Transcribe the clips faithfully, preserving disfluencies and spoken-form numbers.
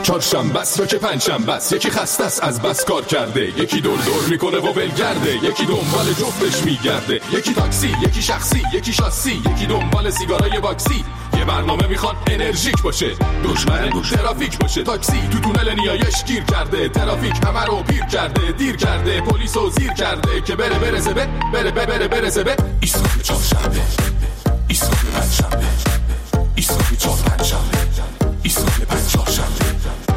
چهارشنبه است یا که پنجشنبه است، یکی خسته است از بس کار کرده، یکی دور دور میکنه و ولگرده، یکی دنبال جفتش میگرده، یکی تاکسی، یکی شخصی، یکی شاسی، یکی دنبال سیگارای باکسی. یه برنامه میخواد انرژیک باشه، دشمن ترافیک باشه. تاکسی تو تونل نیایش گیر کرده، ترافیک همه رو پیر کرده، دیر کرده، پلیسو زیر کرده که بره برسه به بره بره بره برسه به ایستگاه چهارشنبه، ایستگاه پنجشنبه، ایستگاه چهار پنجشنبه، ایستگاه پنج چهارشنبه.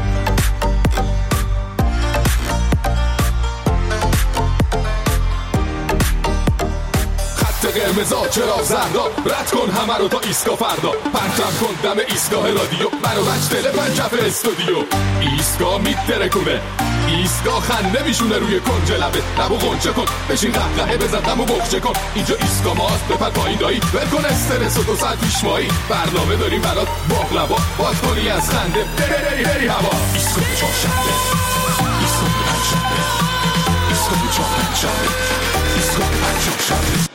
قرمزا چرا زردا، رد کن همه رو تا ایستگاه فردا، پرچم کن دم ایستگاه رادیو، منو بچ دل پنجف استودیو. ایستگاه میترکونه، ایستگاه خنده میشونه روی کنج لبه، لبو غنچه کن بشین قهقهه بزن دمو بخچه کن. اینجا ایستگاه ماست بپر پایین دایی، ول کن استرس و دو ساعت پیش مایی، برنامه داریم برات باقلوا، باز کنی از خنده بری بری بری هوا. ایستگاه چهارشنبه، ایستگاه پنجشنبه، ایستگاه چهار پنجشنبه، ایستگاه پنج چهارشنبه.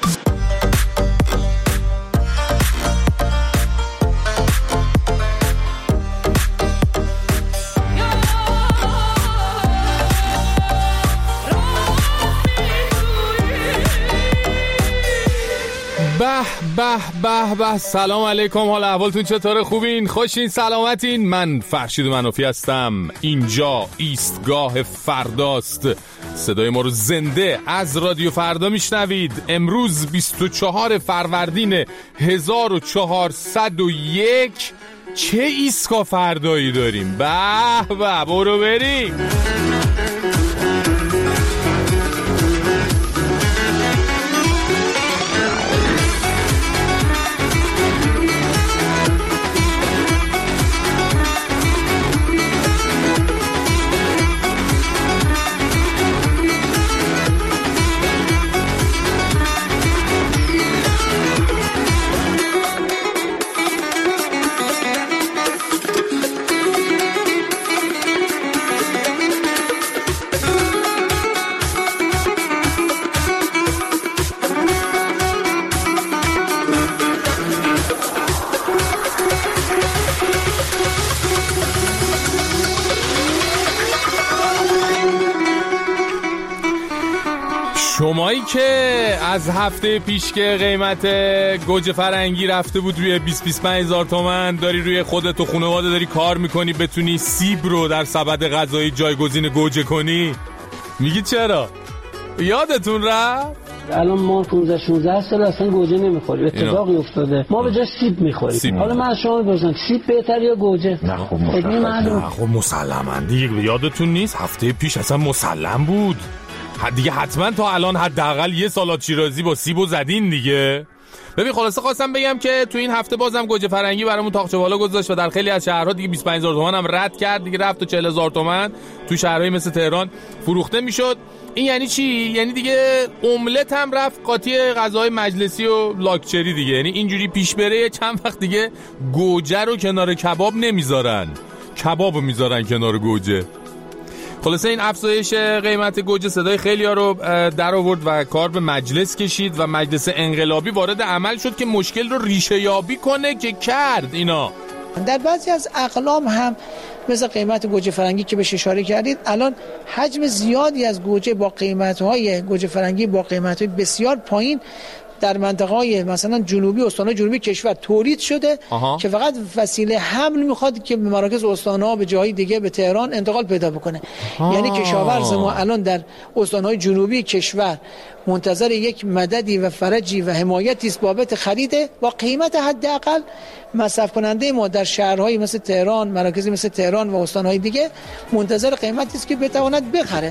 به به به به. سلام علیکم، حال احوالتون چطوره؟ خوبین؟ خوشین؟ سلامتین؟ من فرشید منوفی هستم. اینجا ایستگاه فرداست. صدای ما رو زنده از رادیو فردا میشنوید. امروز بیست و چهارم فروردین هزار و چهارصد و یک. چه ایستگاه فردایی داریم؟ به به، برو بریم. شمایی که از هفته پیش که قیمت گوجه فرنگی رفته بود روی بیست بیست و پنج هزار تومان، داری روی خودت و خانواده داری کار میکنی بتونی سیب رو در سبد غذایی جایگزین گوجه کنی، میگی چرا؟ یادتون رفت؟ الان ما پانزده شانزده سال اصلا گوجه نمیخوریم، اتفاقی افتاده ما به جای سیب میخوریم. سیب. حالا من از شما بپرسم سیب بهتر یا گوجه؟ نه خب مسلما، نه خب مسلما دیگه. یادتون نیست هفته پیش اصلا مسلم بود دیگه، حتما تا الان حداقل یه سالاد شیرازی با سیبو زدین دیگه. ببین خلاصه خواستم بگم که تو این هفته بازم گوجه فرنگی برامون تاقچه بالا گذاشت و در خیلی از شهرها دیگه بیست و پنج هزار تومان هم رد کرد دیگه، رفت تا چهل هزار تومان تو شهرهای مثل تهران فروخته میشد. این یعنی چی؟ یعنی دیگه املت هم رفت قاطی غذاهای مجلسی و لاکچری دیگه. یعنی اینجوری پیش بره چند وقت دیگه گوجه رو کنار کباب نمیذارن، کبابو میذارن کنار گوجه. خلاصه این افزایش قیمت گوجه صدای خیلی‌ها رو در آورد و کار به مجلس کشید و مجلس انقلابی وارد عمل شد که مشکل رو ریشه یابی کنه که کرد. اینا در بعضی از اقلام هم مثل قیمت گوجه فرنگی که بهش اشاره کردید، الان حجم زیادی از گوجه با قیمت‌های گوجه فرنگی با قیمت‌های بسیار پایین در منطقه‌های مثلا جنوبی استان‌های جنوبی کشور تولید شده. آها. که فقط وسیله حمل میخواد که به مراکز استان‌ها به جای دیگه به تهران انتقال پیدا بکنه. آها. یعنی کشاورز ما الان در استان‌های جنوبی کشور منتظر یک مددی و فرجی و حمایتی است بابت خرید با قیمت حداقل. مصرف کننده ما در شهرهای مثل تهران، مراکزی مثل تهران و استان‌های دیگه منتظر قیمتی است که بتواند بخره.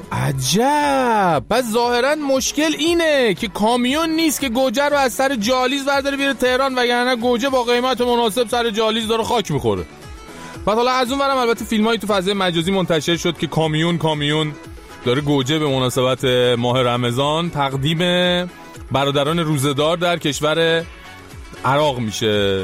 عجب. پس ظاهرا مشکل اینه که کامیون نیست که گوجه رو از سر جالیز برداره بیاره تهران، وگرنه گوجه با قیمت مناسب سر جالیز داره خاک میخوره. بعد حالا از اون ورم البته فیلمایی تو فضای مجازی منتشر شد که کامیون کامیون داره گوجه به مناسبت ماه رمضان تقدیم برادران روزه‌دار در کشور عراق میشه.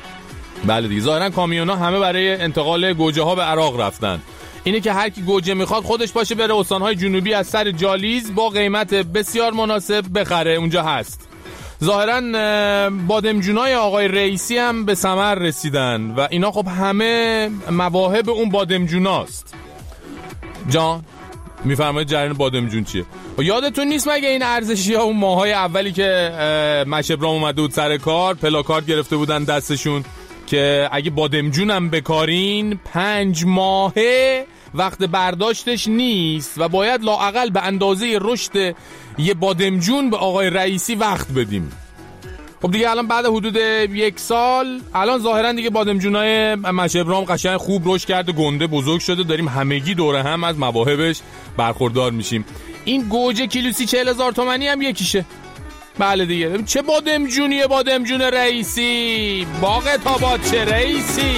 بله دیگه، ظاهرا کامیونا همه برای انتقال گوجه ها به عراق رفتن. اینه که هر کی گوجه میخواد خودش باشه بره استانهای جنوبی از سر جالیز با قیمت بسیار مناسب بخره، اونجا هست. ظاهرا بادمجونای آقای رئیسی هم به ثمر رسیدن و اینا خب همه مواهب اون بادمجوناست. جان میفرمایید جریان بادمجون چیه؟ و یادتون نیست مگه این ارزشی ها اون ماهای اولی که مشبرام اومده بود سر کار پلاکارد گرفته بودن دستشون که اگه بادمجون هم بکارین پنج ماهه وقت برداشتش نیست و باید لااقل به اندازه رشد یه بادمجون به آقای رئیسی وقت بدیم. خب دیگه الان بعد حدود یک سال الان ظاهرا دیگه بادمجونای مشبرام قشنگ خوب رشد کرده، گنده بزرگ شده، داریم همگی دوره هم از مواهبش برخوردار میشیم. این گوجه کیلوسی چهل هزار تومانی هم یکیشه. بله دیگه چه بادمجونیه بادمجون رئیسی، باغ تابات چه رئیسی.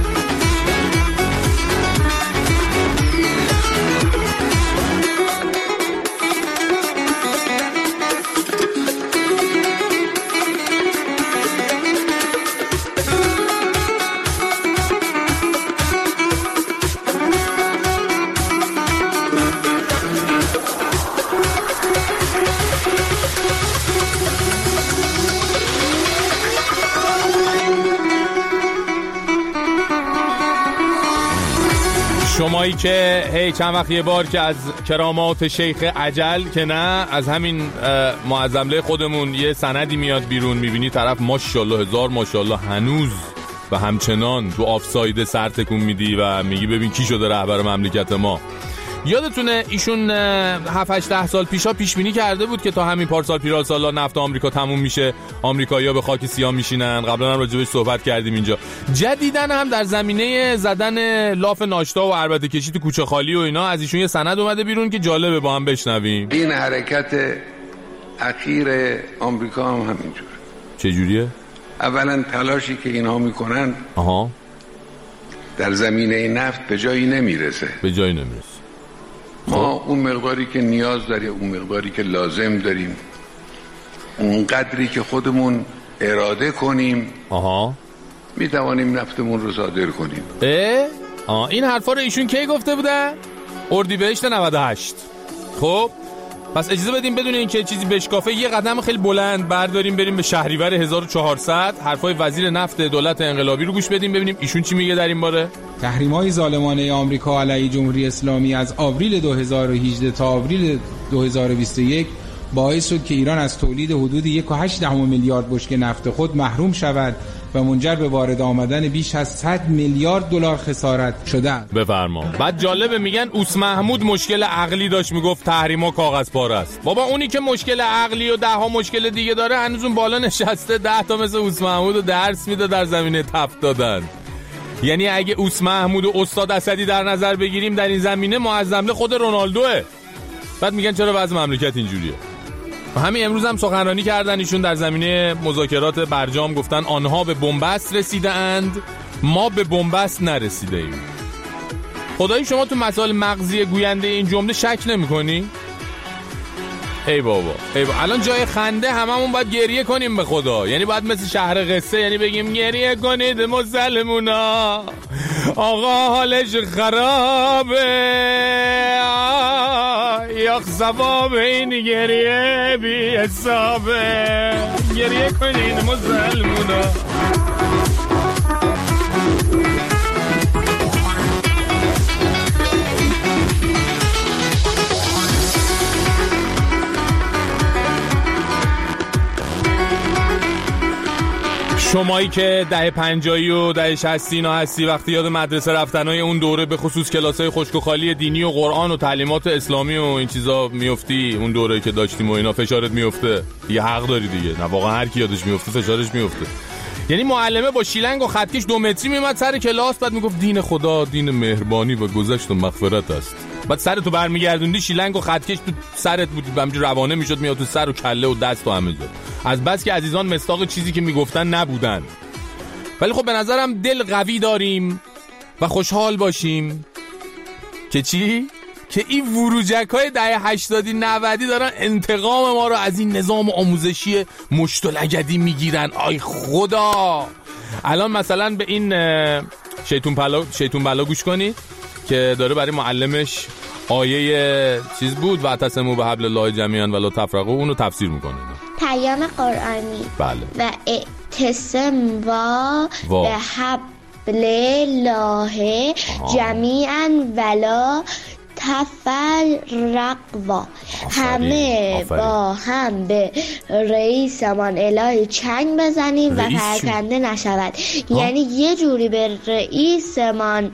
شمایی که هی چند وقت یه بار که از کرامات شیخ عجل که نه از همین معظمله خودمون یه سندی میاد بیرون، میبینی طرف ماشاءالله هزار ماشاءالله هنوز و همچنان تو آفساید سر تکون میدی و میگی ببین کی شده رهبر مملکت ما. یادتونه ایشون هفت هشت ده سال پیشا پیش بینی کرده بود که تا همین پارسال پیرال سالا نفت آمریکا تموم میشه، آمریکایی‌ها به خاک سیاه میشینن. قبلا هم راجبش صحبت کردیم اینجا. جدیدن هم در زمینه زدن لاف ناشتا و عربده کشی تو کوچه خالی و اینا از ایشون یه سند اومده بیرون که جالبه با هم بشنویم. این حرکت اخیر آمریکا هم همینجوره. چه جوریه؟ اولا تلاشی که اینها میکنن آها در زمینه نفت به جایی نمیرسه. به جایی نمیرسه. ما اون مقداری که نیاز داریم، اون مقداری که لازم داریم، اون قدری که خودمون اراده کنیم آها می توانیم نفتمون رو صادر کنیم. اه؟ آه این حرفا رو ایشون کی گفته بوده؟ اردیبهشت نود و هشت. خب پس اجازه بدیم بدون اینکه چیزی بشکافه یه قدم خیلی بلند برداریم بریم به شهریور هزار و چهارصد، حرفای وزیر نفت دولت انقلابی رو گوش بدیم ببینیم ایشون چی میگه در این باره. تحریم‌های ظالمانه آمریکا علیه جمهوری اسلامی از آوریل دو هزار و هجده تا آوریل دو هزار و بیست و یک باعث شد که ایران از تولید حدود یک و هشت دهم میلیارد بشکه نفت خود محروم شود و منجر به وارد آمدن بیش از صد میلیارد دلار خسارت شده است. بفرما. بعد جالبه میگن اوس محمود مشکل عقلی داشت، میگفت تحریما کاغذ پاره است. بابا اونی که مشکل عقلی و ده ها مشکل دیگه داره هنوز اون بالا نشسته ده تا مثل اوس محمود رو درس میده در زمینه تفت دادن. یعنی اگه اوس محمود و استاد اسدی در نظر بگیریم در این زمینه معظمله خود رونالدوه. بعد میگن چرا وضع مملکت اینجوریه. همین امروز هم سخنرانی کردن ایشون در زمینه مذاکرات برجام، گفتن آنها به بنبست رسیده اند، ما به بنبست نرسیده ایم. خدایی شما تو مسائل مغزی گوینده این جمله شک نمی کنی؟ ای بابا ای بابا الان جای خنده هممون باید گریه کنیم به خدا. یعنی باید مثل شهر قصه یعنی بگیم گریه کنید مسلمونا آقا حالش خرابه یا ثواب این گریه بی حسابه، گریه کنید مسلمونا. شمایی که ده پنجایی و ده شصتی اینا هستی، وقتی یاد مدرسه رفتنهای اون دوره به خصوص کلاسای خشک و خالی دینی و قرآن و تعلیمات اسلامی و این چیزا میافتی، اون دوره که داشتیم و اینا فشارت میفته، یه حق داری دیگه. نه واقعا هر کی یادش میفته فشارش میفته. یعنی معلمه با شیلنگ و خطکش دو متری میومد سر کلاس، بعد میگفت دین خدا دین مهربانی و گذشت و مغفرت است. بعد سرتو برمیگردوندی شیلنگ و خطکش تو سرت بود، همینجوری روانه میشد میاد تو سر و کله و دست و همه جا. از بس که عزیزان مصداق چیزی که میگفتن نبودن. ولی خب به نظرم دل قوی داریم و خوشحال باشیم که چی؟ که این وروجک‌های دهه هشتادی نودی دارن انتقام ما رو از این نظام آموزشی مشت و لگدی میگیرن. آی خدا. الان مثلا به این شیطون بلا شیطون بلا گوش کنید که داره برای معلمش آیه چیز بود و اعتصموا بحبل الله جمیعا ولا تفرقوا، اونو تفسیر میکنه. پیام قرآنی بله. و اعتصام و به حبل الله جمیعا ولا تفرق و همه با هم به رئیسمان الهی چنگ بزنیم و پراکنده نشود. یعنی یه جوری به رئیسمان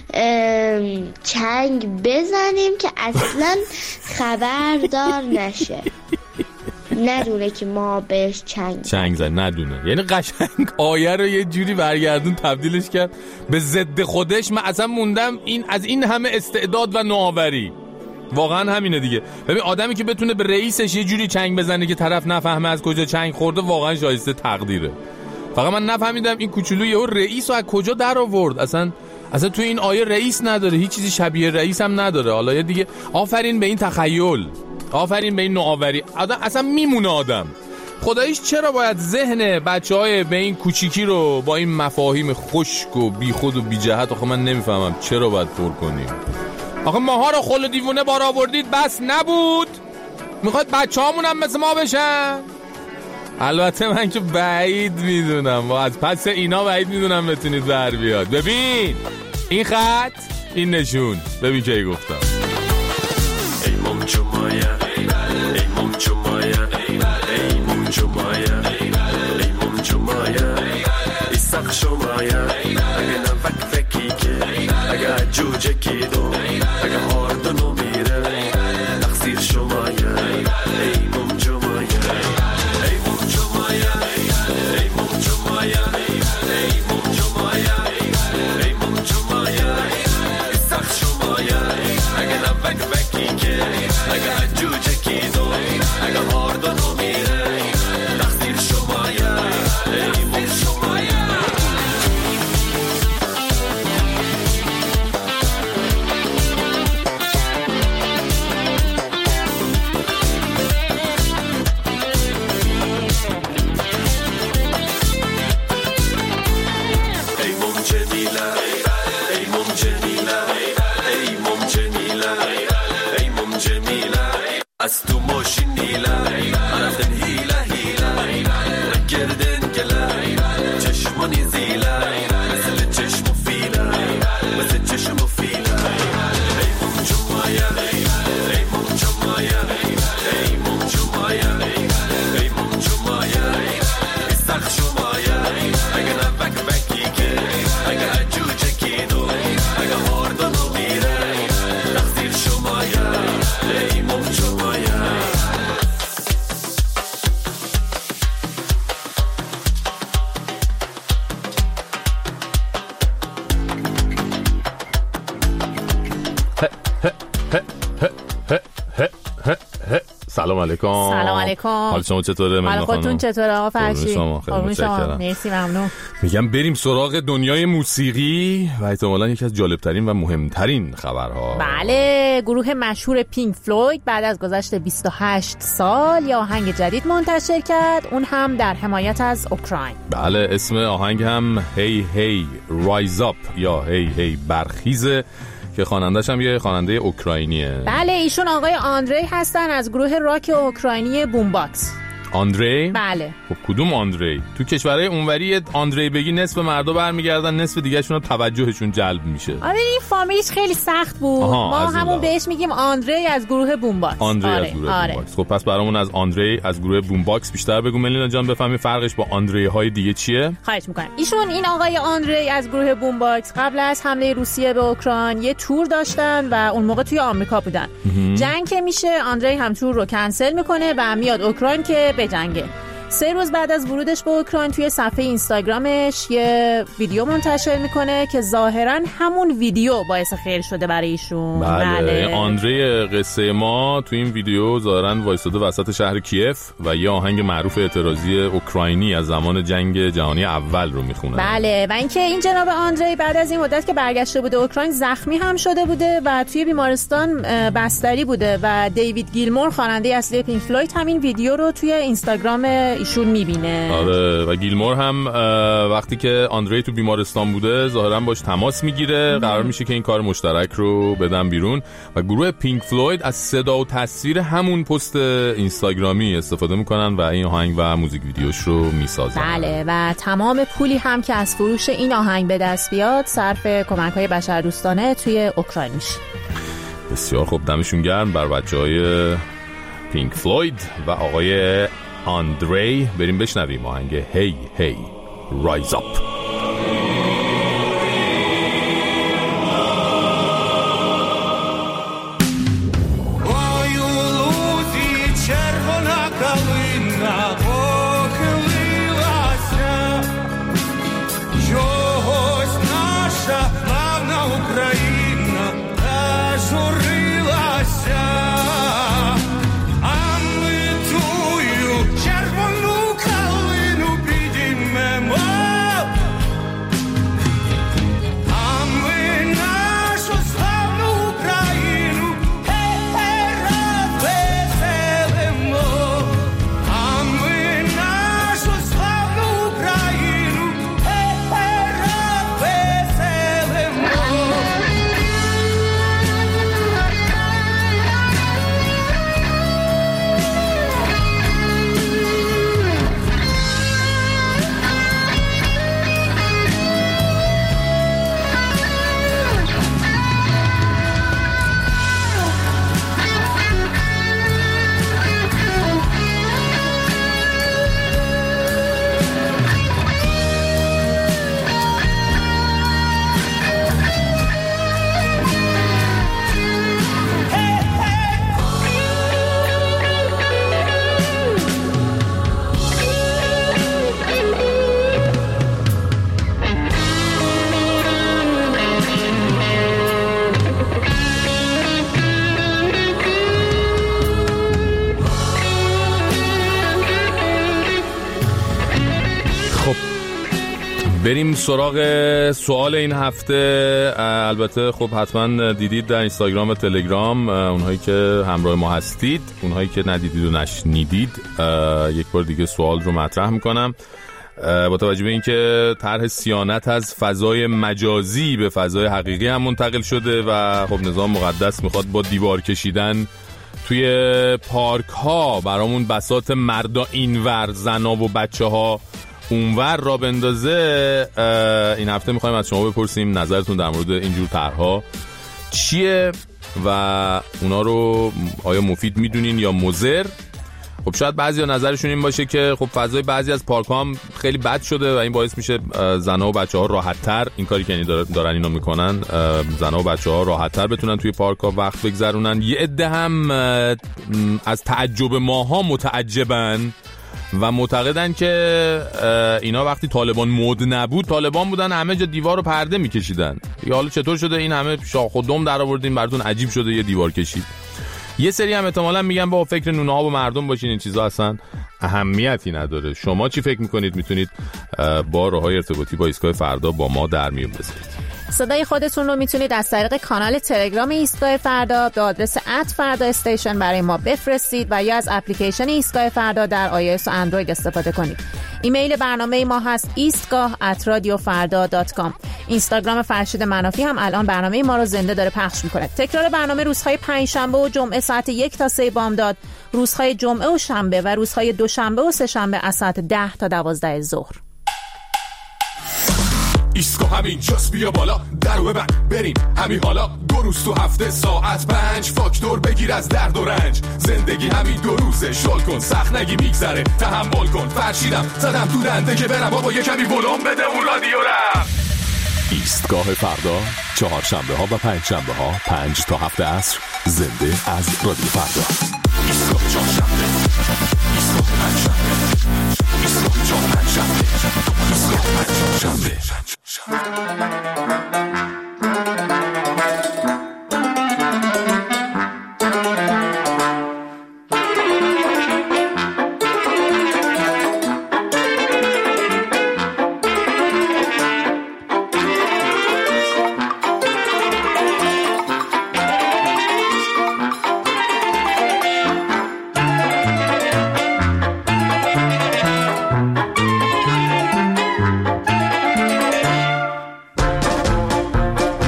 چنگ بزنیم که اصلا خبردار نشه، ندونه که ما بهش چنگ چنگ زن ندونه. یعنی قشنگ آیه رو یه جوری برگردون تبدیلش کرد به ضد خودش. من اصلا موندم این از این همه استعداد و نوآوری. واقعا همینه دیگه. ببین آدمی که بتونه به رئیسش یه جوری چنگ بزنه که طرف نفهمه از کجا چنگ خورده واقعا شایسته تقدیره. فقط من نفهمیدم این کوچولو یهو رئیس رو از کجا در آورد. اصلا اصلا تو این آیه رئیس نداره، هیچ چیزی شبیه رئیس هم نداره. حالا یه دیگه آفرین به این تخیل، آفرین به این نوآوری. آدم اصلا میمونه آدم. خداییش چرا باید ذهن بچهای به این کوچیکی رو با این مفاهیم خشک و بیخود و بی جهت، آخه من نمیفهمم چرا باید پر کنیم. آخه ماها رو خل دیوونه بار آوردید بس نبود؟ میخواد بچه‌هامون هم مثل ما بشن؟ البته من که بعید میدونم، از پس اینا بعید میدونم بتونید بر بیاد. ببین این خط، این نشون، ببین که گفتم ای ممچو مایا، ای ممچو مایا، ای ممچو مایا، ای ممچو مایا، ای سخ شمایا، اگه نفک فکی که اگه جوجه کی دو اگه هاردونو میره تقصیر شمایا. ای ممچو مایا، ای ممچو مایا، ای ممچو مایا، ای ممچو مایا، ای ممچو مایا، ای سخ شمایا، اگه نفک فکی که اگه جوجه کی دو اگه هاردونو میره تقصیر شمایا. ای ممچو مایا. از تو ماشین نیلا رفتن هیلا هیلا گردن گلا چشمانی زیلا مثل چشم و فیلا مثل چشم و فیلا. ای ممچو مایا، ای ممچو مایا، ای ممچو مایا، ای ممچو مایا، ای سخ شمایا، اگه نفک فکی که اگه جوجه کی دو اگه هاردونو میره تقصیر شمایا. ای ممچو مایا. سلام علیکم. سلام علیکم. حال شما چطوره؟ حال خودتون چطوره آقا فرشی؟ شما خیلی شما. مرسی، ممنون. میگم بریم سراغ دنیای موسیقی و احتمالاً یکی از جالبترین و مهمترین خبرها. بله، گروه مشهور پینک فلوید بعد از گذشت بیست و هشت سال یه آهنگ جدید منتشر کرد، اون هم در حمایت از اوکراین. بله، اسم آهنگ هم هی هی رایز اپ یا هی هی برخیزه که خواننده‌ش هم یه خواننده اوکراینیه. بله، ایشون آقای آندری هستن از گروه راک اوکراینی بومباکس. آندری؟ بله. خب کدوم آندری؟ تو کشورهای اونوری آندری بگی نصف مردا برمیگردن، نصف دیگه‌شون توجهشون جلب میشه. آره این فامیلیش خیلی سخت بود. ما همون بهش میگیم آندری از گروه بومباکس. آندری آره. از گروه آره. بومباکس. خب پس برامون از آندری از گروه بومباکس بیشتر بگو ملینا جان، بفهمیم فرقش با آندری های دیگه چیه. خواهش میکنم. ایشون این آقای آندری از گروه بومباکس قبل از حمله روسیه به اوکراین یه تور داشتن و اون موقع توی آمریکا بودن. جنگ که میشه آندری هم تور رو کنسل میکنه و میاد اوکراین که بجنگه. سه روز بعد از ورودش به اوکراین توی صفحه اینستاگرامش یه ویدیو منتشر میکنه که ظاهرا همون ویدیو باعث خیر شده برای ایشون. بله, بله. آندری قصه ما تو این ویدیو ظاهرا وایساده وسط شهر کیف و یه آهنگ معروف اعتراضی اوکراینی از زمان جنگ جهانی اول رو میخونه. بله، و اینکه این جناب آندری بعد از این مدت که برگشته بوده اوکراین زخمی هم شده بوده و توی بیمارستان بستری بوده و دیوید گیلمور خواننده اصلی پینک فلوید همین ویدیو رو توی اینستاگرام ایشون میبینه. آره و گیلمور هم وقتی که آندری تو بیمارستان بوده ظاهرا باش تماس میگیره، قرار میشه که این کار مشترک رو بدن بیرون و گروه پینک فلوید از صدا و تصویر همون پست اینستاگرامی استفاده میکنن و این آهنگ و موزیک ویدیوش رو میسازن. بله و تمام پولی هم که از فروش این آهنگ به دست بیاد صرف کمک‌های بشردوستانه توی اوکراین میشه. بسیار خوب، دمشون گرم بر بچه‌های پینک فلوید و آقای آندری. بریم بشنویم آهنگ هی هی رایز اپ. بریم سراغ سوال این هفته. البته خب حتما دیدید در اینستاگرام و تلگرام، اونهایی که همراه ما هستید، اونهایی که ندیدید و نشنیدید، یک بار دیگه سوال رو مطرح میکنم. با توجه به اینکه طرح صیانت از فضای مجازی به فضای حقیقی هم منتقل شده و خب نظام مقدس میخواد با دیوار کشیدن توی پارک ها برامون بساط مردا اینور، زنا و بچه ها اونور را بندازه، این هفته میخوایم از شما بپرسیم نظرتون در مورد اینجور طرح‌ها چیه و اونا رو آیا مفید میدونین یا مضر. خب شاید بعضی نظرشون این باشه که خب فضای بعضی از پارک ها هم خیلی بد شده و این باعث میشه زنا و بچه ها راحت تر، این کاری که دارن اینا میکنن، زنا و بچه ها راحت تر بتونن توی پارک ها وقت بگذرونن. یه عده هم از تعجب ماها متعجبن و معتقدن که اینا وقتی طالبان مد نبود، طالبان بودن همه جا دیوار و پرده میکشیدن. یا حالا چطور شده این همه شاخ و دم در آوردین براتون عجیب شده یه دیوار کشید. یه سری هم احتمالاً میگن با فکر نونه ها با مردم باشین، این چیزا اصلا اهمیتی نداره. شما چی فکر میکنید؟ میتونید با راههای ارتباطی با ایستگاه فردا با ما در میون بذارید. صدای خودتون رو میتونید از طریق کانال تلگرام ایستگاه فردا به آدرس ات فردا استیشن برای ما بفرستید و یا از اپلیکیشن ایستگاه فردا در آی او اس و اندروید استفاده کنید. ایمیل برنامه ما هست ایستگاه ات رادیو فردا دات کام. اینستاگرام فرشید منافی هم الان برنامه ما رو زنده داره پخش میکنه. تکرار برنامه روزهای پنجشنبه و جمعه ساعت یک تا سه بامداد، روزهای جمعه و شنبه و روزهای دوشنبه و سه شنبه از ساعت ده تا دوازده ظهر. ایستگاه همین جاست، بیا بالا درو ببند بریم همین حالا. دو روز تو هفته ساعت پنج، فاکتور بگیر از درد و رنج. زندگی همین دو روزه، شل کن سخت نگی میگذره، تحمل کن. فرشیدم زدم تو دنده که برم بابا یه کمی ولوم بده اون رادیو رم. ایستگاه فردا چهارشنبه ها و پنج شنبه ها پنج تا هفت عصر زنده از رادیو فردا. ایستگاه چهارشنبه، ایستگاه پنج شنبه، ایستگاه چهار پنج شنبه، ایستگاه پنج شنبه.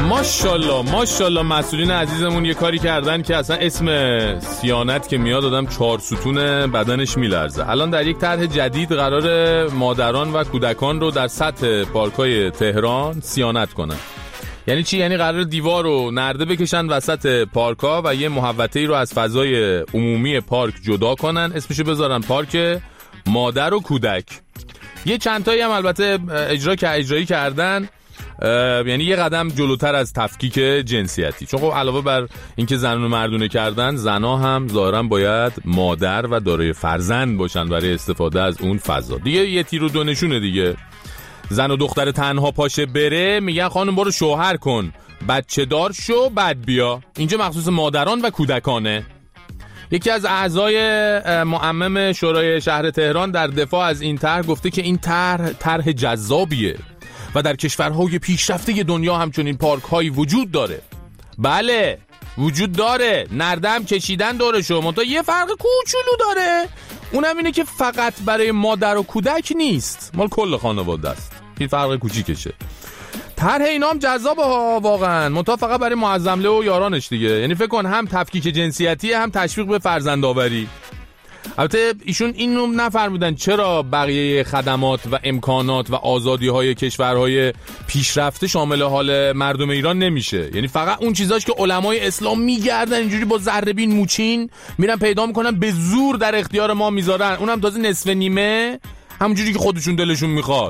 ماشاءالله ماشاءالله مسئولین عزیزمون یه کاری کردن که اصلا اسم صیانت که میاد آدم چهار ستون بدنش میلرزه. الان در یک طرح جدید قرار مادران و کودکان رو در سطح پارک‌های تهران صیانت کنن. یعنی چی؟ یعنی قرار دیوار رو نرده بکشن وسط پارک‌ها و یه محوطه‌ای رو از فضای عمومی پارک جدا کنن، اسمشو بذارن پارک مادر و کودک. یه چند تایی هم البته اجرا که اجرایی کردن، یعنی یه قدم جلوتر از تفکیک جنسیتی، چون خب علاوه بر اینکه زنان و مردونه کردن، زنا هم ظاهرا باید مادر و دارای فرزند باشن برای استفاده از اون فضا. دیگه یه تیر و دو نشونه دیگه. زن و دختر تنها پاشه بره میگن خانم برو شوهر کن، بچه دار شو، بعد بیا. اینجا مخصوص مادران و کودکانه. یکی از اعضای معمم شورای شهر تهران در دفاع از این طرح گفته که این طرح طرح جذابیه و در کشورهای پیشرفته دنیا همچنین پارک‌هایی وجود داره. بله وجود داره، نرده هم کشیدن دورشو، منتها یه فرق کوچولو داره، اونم اینه که فقط برای مادر و کودک نیست، مال کل خانواده است. این فرق کوچیکشه. طرح اینا هم جذابه ها واقعا، منتها فقط برای معظمله و یارانش دیگه. یعنی فکر کن هم تفکیک جنسیتی هم تشویق به فرزندآوری. البته ایشون اینو نفرمودن چرا بقیه خدمات و امکانات و آزادی‌های کشورهای پیشرفته شامل حال مردم ایران نمیشه. یعنی فقط اون چیزاش که علمای اسلام میگردن اینجوری با ذره‌بین موچین میرن پیدا میکنن به زور در اختیار ما میذارن، اونم تازه نصف نیمه، همونجوری که خودشون دلشون میخواد.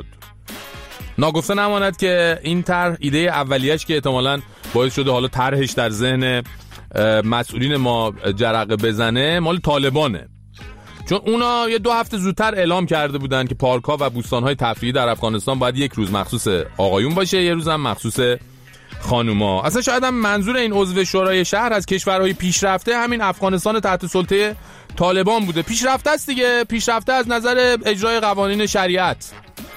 ناگفته نماند که این طرح ایده اولیه‌اش که احتمالاً باعث شده حالا طرحش در ذهن مسئولین ما جرقه بزنه مال طالبانه، چون اونا یه دو هفته زودتر اعلام کرده بودن که پارک‌ها و بوستان‌های تفریحی در افغانستان باید یک روز مخصوص آقایون باشه، یه روز هم مخصوص خانوما. اصلا شاید هم منظور این عضو شورای شهر از کشورهای پیشرفته همین افغانستان تحت سلطه طالبان بوده. پیشرفته است دیگه، پیشرفته از نظر اجرای قوانین شریعت.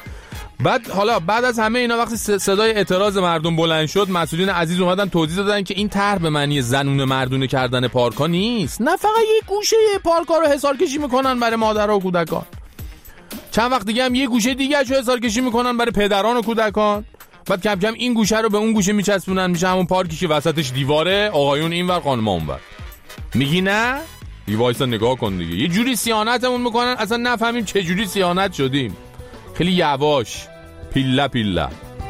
بعد حالا بعد از همه اینا وقتی صدای اعتراض مردم بلند شد، مسئولین عزیز اومدن توضیح دادن که این طرح به معنی زنونه مردونه کردن پارک‌ها نیست، نه فقط یک گوشه پارک‌ها رو حصار کشی میکنن برای مادرها و کودکان، چند وقت دیگه هم یه گوشه دیگه رو حصار کشی میکنن برای پدران و کودکان، بعد کم کم این گوشه رو به اون گوشه میچسبونن، میشه همون پارکی که وسطش دیواره، آقایون اینور خانم‌ها اونور. میگی نه؟ بی وایسا نگاه کن دیگه، یه جوری صیانتمون میکنن اصلا نفهمیم چه جوری صیانت شدیم. خیلی یواش، پیلا پیلا.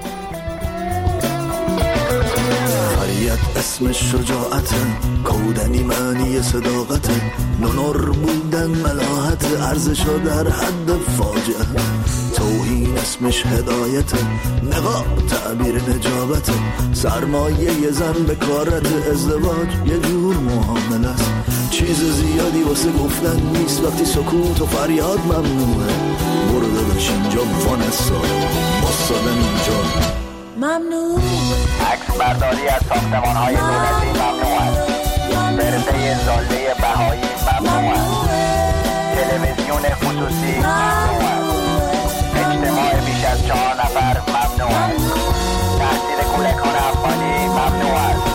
حریت اسم شجاعت، کودنی معنی صداقت، نونور بودن ملاحت، ارزش در حد فاجعه، توهین اسمش هدایت، نقاب تعبیر نجابت، سرمایه ی زن به کارت، ازدواج یه جور معامله است، چیز زیادی واسه گفتن نیست وقتی سکوت و فریاد ممنوعه. برو داداش اینجا وانسا باسادن اینجا ممنوع. عکس برداری از ساختمان های دولتی ممنوع است. برده زاله بهایی ممنوع است. تلویزیون خصوصی ممنوع است. اجتماع بیش از چهار نفر ممنوع است. تحصیل کودکان افغانی ممنوع است.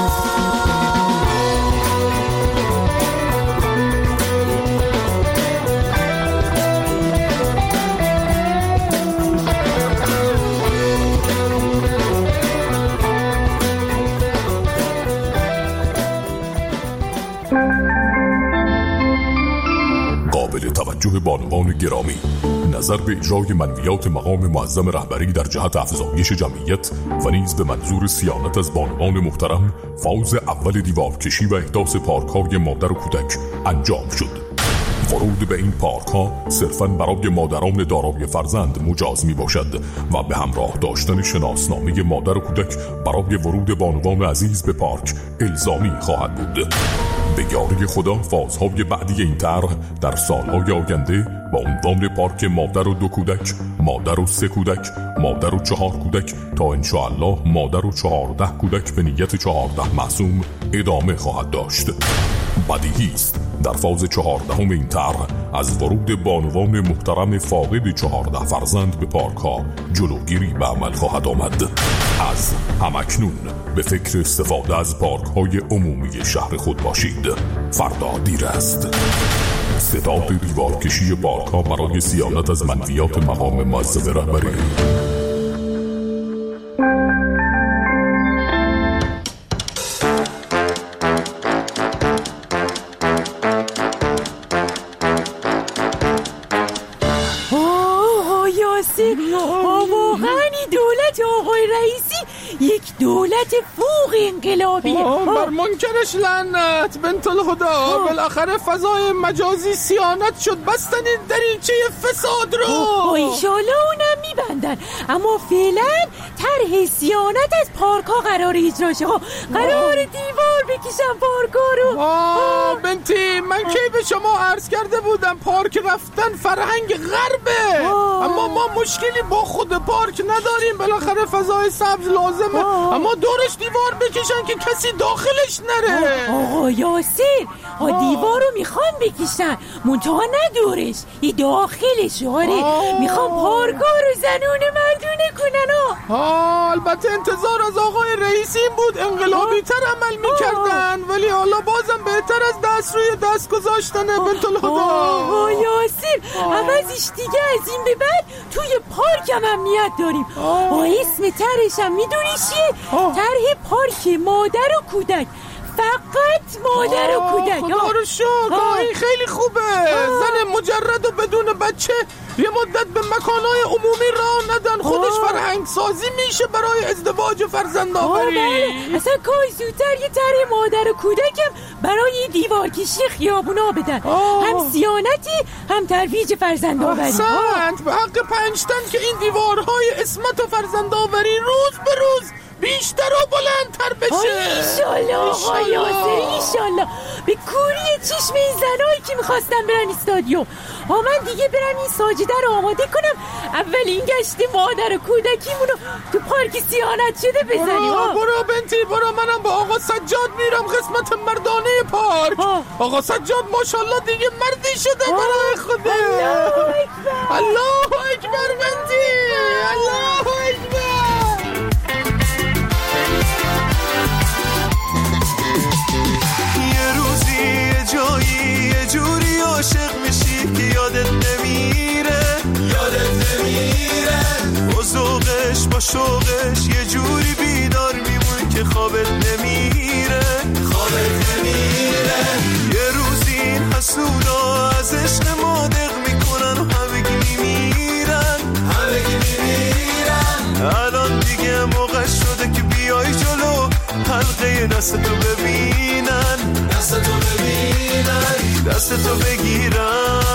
قابل توجه بانوان گرامی، نظر به اجرای منویات مقام معظم رهبری در جهت افزایش جمعیت و نیز به منظور صیانت از بانوان محترم، فاز اول دیوارکشی و احداث پارک‌های مادر و کودک انجام شد. ورود به این پارک‌ها صرفاً برای مادران دارای فرزند مجاز می باشد و به همراه داشتن شناسنامه مادر و کودک برای ورود بانوان عزیز به پارک الزامی خواهد بود. به یاری خدا فازهای بعدی این طرح در سالهای آینده با عنوان پارک مادر و دو کودک، مادر و سه کودک، مادر و چهار کودک تا انشاءالله مادر و چهارده کودک به نیت چهارده معصوم ادامه خواهد داشت. بدیهی است در فاز چهاردهم این طرح از ورود بانوان محترم فاقد چهارده فرزند به پارک ها جلوگیری به عمل خواهد آمد. از همکنون به فکر استفاده از پارک های عمومی شهر خود باشید، فردا دیر است. ستاد دیوارکشی پارک ها برای صیانت از منویات مقام معظم رهبری. دولت فوق انقلابی. بر منکرش لعنت بنت الهدا. بالاخره فضای مجازی صیانت شد، بستن این دریچه فساد رو. ایشالا اونم میبندن، اما فعلا طرح صیانت از پارکا قرار اجرا شه. قرار دیوار بکشن پارکا رو. آه بنتی، من کی به شما عرض کرده بودم پارک رفتن فرهنگ غربه. آه. اما ما مشکلی با خود پارک نداریم، بالاخره فضای سبز لازمه. آه. اما دورش دیوار بکشن که کسی داخلش نره. آقا یاسر، ها دیوار رو میخوان بکشن، منتها نه دورش، ای داخلش. آره میخوان پارکا رو زنونه مردونه کنن. ها البته انتظار از آقای رئیسی این بود انقلابی تر عمل میکردن، ولی حالا بازم بهتر از دست روی دست گذاشتنه بنت الهدا. آه یاسر، عوضش دیگه از این به بعد توی پارک هم امنیت داریم. آه اسم طرحش هم میدونی چیه؟ طرح پارک مادر و کودک، فقط مادر و کودک. خدا رو شکر، این خیلی خوبه. زن مجرد و بدون بچه یه مدت به مکانهای عمومی راه ندن، خودش فرهنگ سازی میشه برای ازدواج و فرزندآوری. اصلا کاش زودتر یه طرح مادر و کودکم برای دیوار کشی خیابونا بدن. آه. هم صیانتی هم ترویج فرزندآوری. احسنت، به حق پنجتن که این دیوارهای اسمت و فرزندآوری روز به روز بیشتر و بلندتر بشه. ایشالله آقا یاسر، ایشالله. به کوری چشم این زنایی که میخواستن برن استادیوم. ها من دیگه برم این ساجده رو آماده کنم، اول این گشت مادر و کودکیمونو تو پارک صیانت شده بزنیم. برو برو بنتی، برو. منم با آقا سجاد میرم قسمت مردانه پارک. آه. آقا سجاد ماشاءالله دیگه مردی شده برای خدا. الله اکبر، الله اکبر بنتی، الله اکبر. جایی یه جوری عاشق میشی که یادت نمیره، یادت نمیره. با ذوقش با شوقش یه جوری بیدار میمون که خوابت نمیره، خوابت نمیره. یه روزی این حسودا از عشق ما دق میکنن و همگی میمیرن، همگی میمیرن. الان دیگه موقع شده که بیای جلو، حلقه دستتو ببینن، دستتو ببینن، دستتو بگیرم.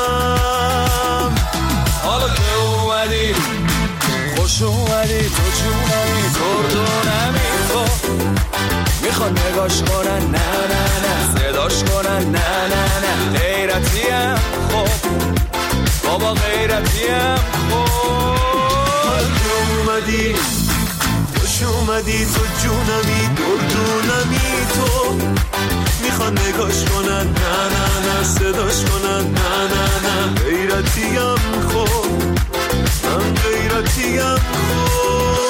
حالا که اومدی، خوش اومدی، تو جونمی، گردونمی، تو میخوان نگاش کنن، نه نه نه، صداش کنن، نه نه نه. غیرتیم خب بابا، غیرتیم خب. حالا که اومدی، خوش اومدی، تو جونمی، گردونمی، تو میخوان نگاش کنن، نه نه نه، صداش کنن، نه نه نه. غیرتیم خب، من غیرتیم خب.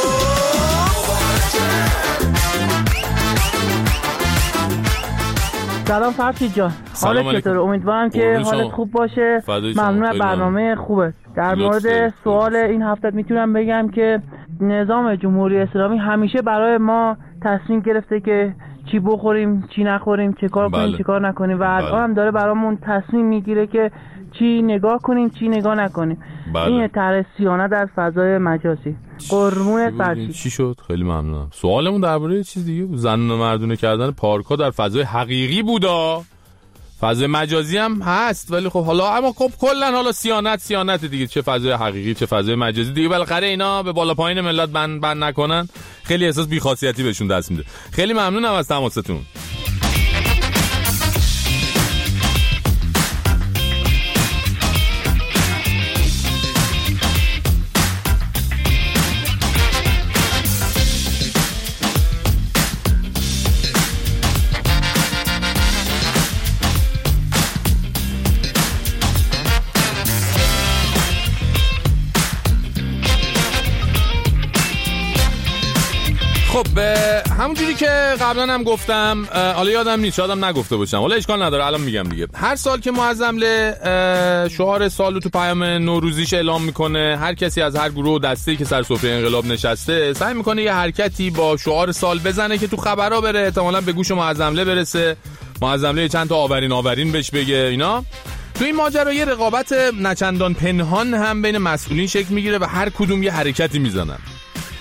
سلام فرشید جان، حالت چطوره؟ امیدوارم که حالت خوب باشه. ممنون از برنامه خوبه. در مورد سوال این هفته میتونم بگم که نظام جمهوری اسلامی همیشه برای ما تصمیم گرفته که چی بخوریم چی نخوریم، چه کار کنیم چه کار نکنیم، و الان هم داره برامون تصمیم میگیره که چی نگاه کنیم چی نگاه نکنیم. بله. این طرح صیانت در فضای مجازی. قربونت برشید. چی شد؟ خیلی ممنونم. سوالمون درباره چیز دیگه بود، زن و مردونه کردن پارک‌ها در فضای حقیقی بودا. فضای مجازی هم هست، ولی خب حالا اما خب کلا حالا صیانت صیانت دیگه، چه فضای حقیقی چه فضای مجازی دیگه، بالاخره اینا به بالا پایین ملت بند بند نکنن، خیلی احساس بی‌خاصیتی بهشون دست میده. خیلی ممنونم از تماستون. خب همونجوری که قبلا هم گفتم، حالا یادم نیست شادم نگفته باشم، حالا اشکال نداره الان میگم دیگه. هر سال که معظمله شعار سال رو تو پیام نوروزیش اعلام میکنه، هر کسی از هر گروه و دسته‌ای که سر سفره انقلاب نشسته سعی میکنه یه حرکتی با شعار سال بزنه که تو خبرها بره، احتمالاً به گوش معظمله برسه، معظمله چند تا آورین آورین بهش بگه اینا. تو این ماجرا یه رقابت نچندان پنهان هم بین مسئولین شکل میگیره و هر کدوم یه حرکتی میزنن.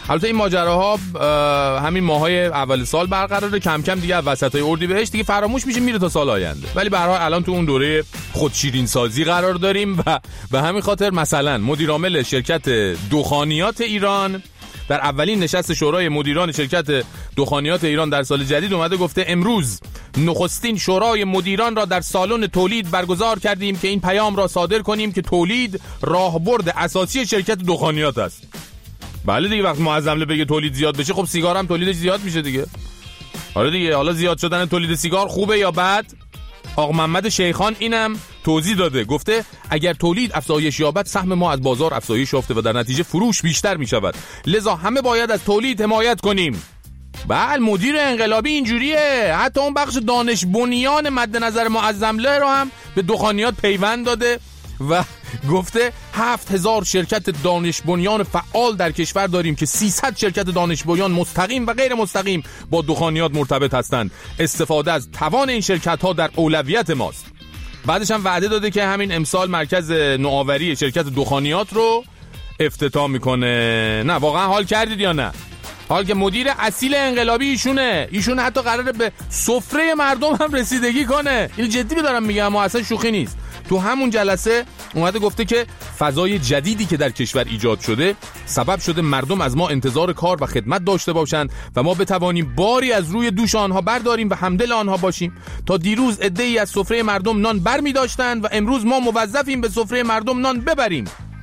البته این ماجراها همین ماهای اول سال برقراره، کم کم دیگه وسطای اردیبهشت دیگه فراموش میشه، میره تا سال آینده. ولی به هر حال الان تو اون دوره خودشیرین سازی قرار داریم و به همین خاطر مثلا مدیر عامل شرکت دخانیات ایران در اولین نشست شورای مدیران شرکت دخانیات ایران در سال جدید اومده گفته امروز نخستین شورای مدیران را در سالن تولید برگزار کردیم که این پیام را صادر کنیم که تولید راهبرد اساسی شرکت دخانیات است. بله دیگه، وقتی معظم بگه تولید زیاد بشه، خب سیگار هم تولیدش زیاد میشه دیگه. آره دیگه، حالا زیاد شدن تولید سیگار خوبه یا بد؟ آقا محمد شیخان اینم توضیح داده، گفته اگر تولید افزایش یابد سهم ما از بازار افزایش یافته و در نتیجه فروش بیشتر میشود، لذا همه باید از تولید حمایت کنیم. بله مدیر انقلابی اینجوریه، حتی اون بخش دانش بنیان مد نظر معظمله رو هم به دخانیات پیوند داده و گفته هفت هزار شرکت دانش بنیان فعال در کشور داریم که سیصد شرکت دانش بنیان مستقیم و غیر مستقیم با دخانیات مرتبط هستند. استفاده از توان این شرکت ها در اولویت ماست. بعدش هم وعده داده که همین امسال مرکز نوآوری شرکت دخانیات رو افتتاح میکنه. نه واقعا حال کردید یا نه؟ حال که مدیر اصیل انقلابی ایشونه، ایشون حتی قراره به سفره مردم هم رسیدگی کنه. اینو جدی دارم میگم، اصلا شوخی نیست. تو همون جلسه اومده گفته که فضای جدیدی که در کشور ایجاد شده سبب شده مردم از ما انتظار کار و خدمت داشته باشند و ما بتوانیم باری از روی دوش آنها برداریم و همدل آنها باشیم. تا دیروز عده‌ای از سفره مردم نان بر می داشتند و امروز ما موظفیم به سفره مردم نان ببریم.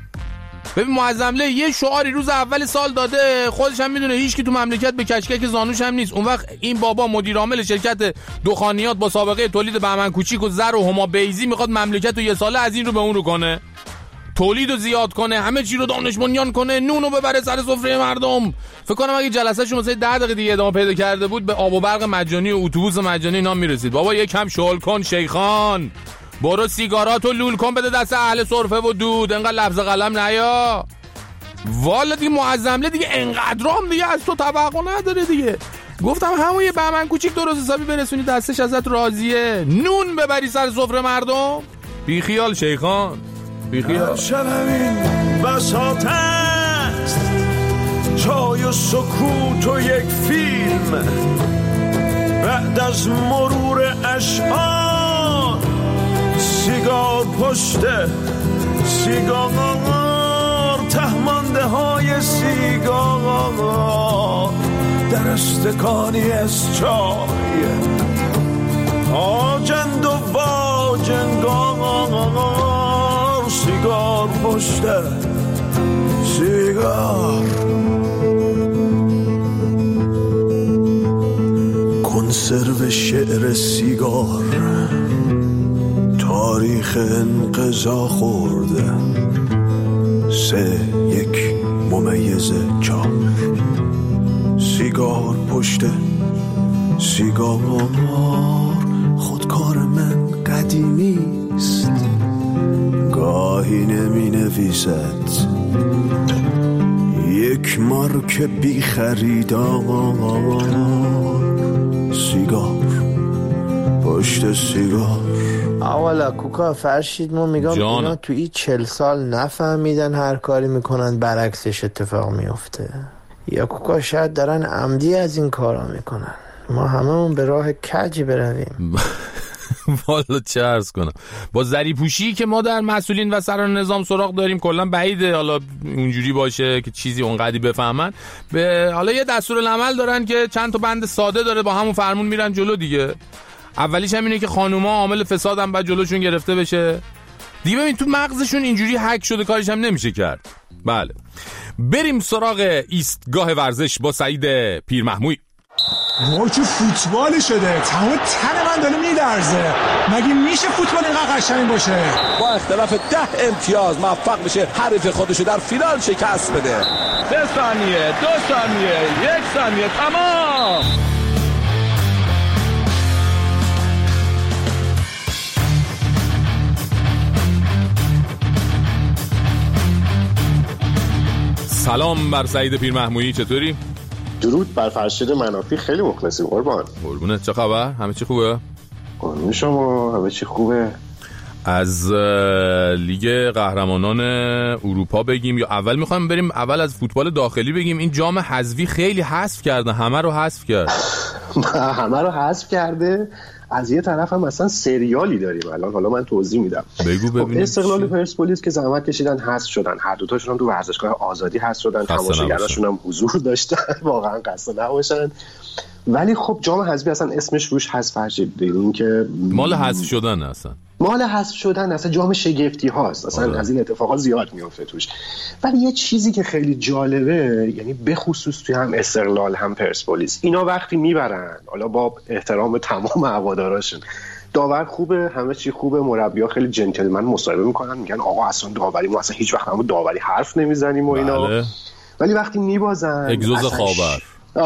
ببین معظمله یه شعاری روز اول سال داده، خودش هم میدونه هیچ کی تو مملکت به کشکک زانوش هم نیست. اون وقت این بابا مدیر عامل شرکت دخانیات با سابقه تولید بهمن کوچیک و زر و هما بیزی میخواد مملکت رو یه ساله از این رو به اون رو کنه، تولید رو زیاد کنه، همه چی رو دانش بنیان کنه، نونو ببره سر سفره مردم. فکر کنم اگه جلسه شما مثلا ده دقیقه دیگه ادامه پیدا کرده بود به آب و برق مجانی و اتوبوس مجانی اینا میرسید. بابا یکم شغل کن شیخان، برو سیگاراتو لول کن بده دست اهل سرفه و دود، انقدر لفظ قلم نیا. والا دیگه معظمله دیگه انقدرام دیگه از تو توقع نداره دیگه. گفتم همون یه بهمن کوچیک درست حسابی برسونی دستش ازت راضیه، نون ببری سر سفره مردم. بی خیال شیخان، بی خیال. شبم این بساط است، چای و سکوت و یک فیلم، بعد از مرور اشعار سیگار پشته سیگار، تهمانده های سیگار در استکانی از چای، آجند و واجنگار سیگار پشته سیگار. کنسرو شعر سیگار تاریخ انقضا خورده، سه یک ممیز چهار سیگار پشته سیگار. خودکار من قدیمیست، گاهی نمی نویسد، یک مارک بی خریدار سیگار پشت سیگار. اولا کوکا فرشید ما میگم اینا تو این چل سال نفهمیدن هر کاری میکنن برعکسش اتفاق میفته، یا کوکا شاید دارن عمدی از این کارا میکنن، ما هممون به راه کج برویم. والا چه عرض کنم، با زری پوشی که ما در مسئولین و سران نظام سراغ داریم کلا بعیده حالا اونجوری باشه که چیزی اونقدی بفهمن. به حالا یه دستورالعمل دارن که چند تا بند ساده داره، با همون فرمون میرن جلو دیگه. اولیش هم اینه که خانوما عامل فسادن بعد جلوشون گرفته بشه دیگه. ببین تو مغزشون اینجوری هک شده، کارش هم نمیشه کرد. بله بریم سراغ ایستگاه ورزش با سعید پیرمحموی. ما که فوتبال شده، تمام تن من داره میلرزه. مگه میشه فوتبال اینقدر قشنگ باشه؟ با اختلاف ده امتیاز موفق میشه حریف خودشو در فینال شکست بده. سه ثانیه، دو ثانیه، یک ثانیه، تمام. سلام بر سعید پیرمحمویی، چطوری؟ درود بر فرشید منافی، خیلی مخلصیم قربان. قربونت، چه خبر؟ همه چی خوبه؟ قربون شما، همه چی خوبه. از لیگ قهرمانان اروپا بگیم یا اول میخوایم بریم اول از فوتبال داخلی بگیم؟ این جام حذفی خیلی حذف کرده، همه رو حذف کرد. همه رو حذف کرده. از یه طرف هم مثلا سریالی داریم الان، حالا من توضیح میدم. بگو ببینیم. استقلال و پرسپولیس که زحمت کشیدن حذف شدن، هر دو تاشون هم تو ورزشگاه آزادی حذف شدن، تماشاگراشون هم حضور داشتن، واقعا قصد نباشن. ولی خب جام حذفی اصلا اسمش روش حذف فرشید، این که مال حذف شدن اصلا مال حذف شدن اصلا جام شگفتی هاست اصلا. آره. از این اتفاقات زیاد میفته توش. ولی یه چیزی که خیلی جالبه، یعنی به خصوص توی هم استقلال هم پرسپولیس، اینا وقتی میبرن، حالا با احترام تمام هواداراشون، داور خوبه، همه چی خوبه، مربی‌ها خیلی جنتلمن مصاحبه میکنن، میگن آقا اصلا داوری ما اصلا هیچ وقت هم داوری حرف نمیزنیم و اینا. بله. ولی وقتی میبازن اگزوز خاور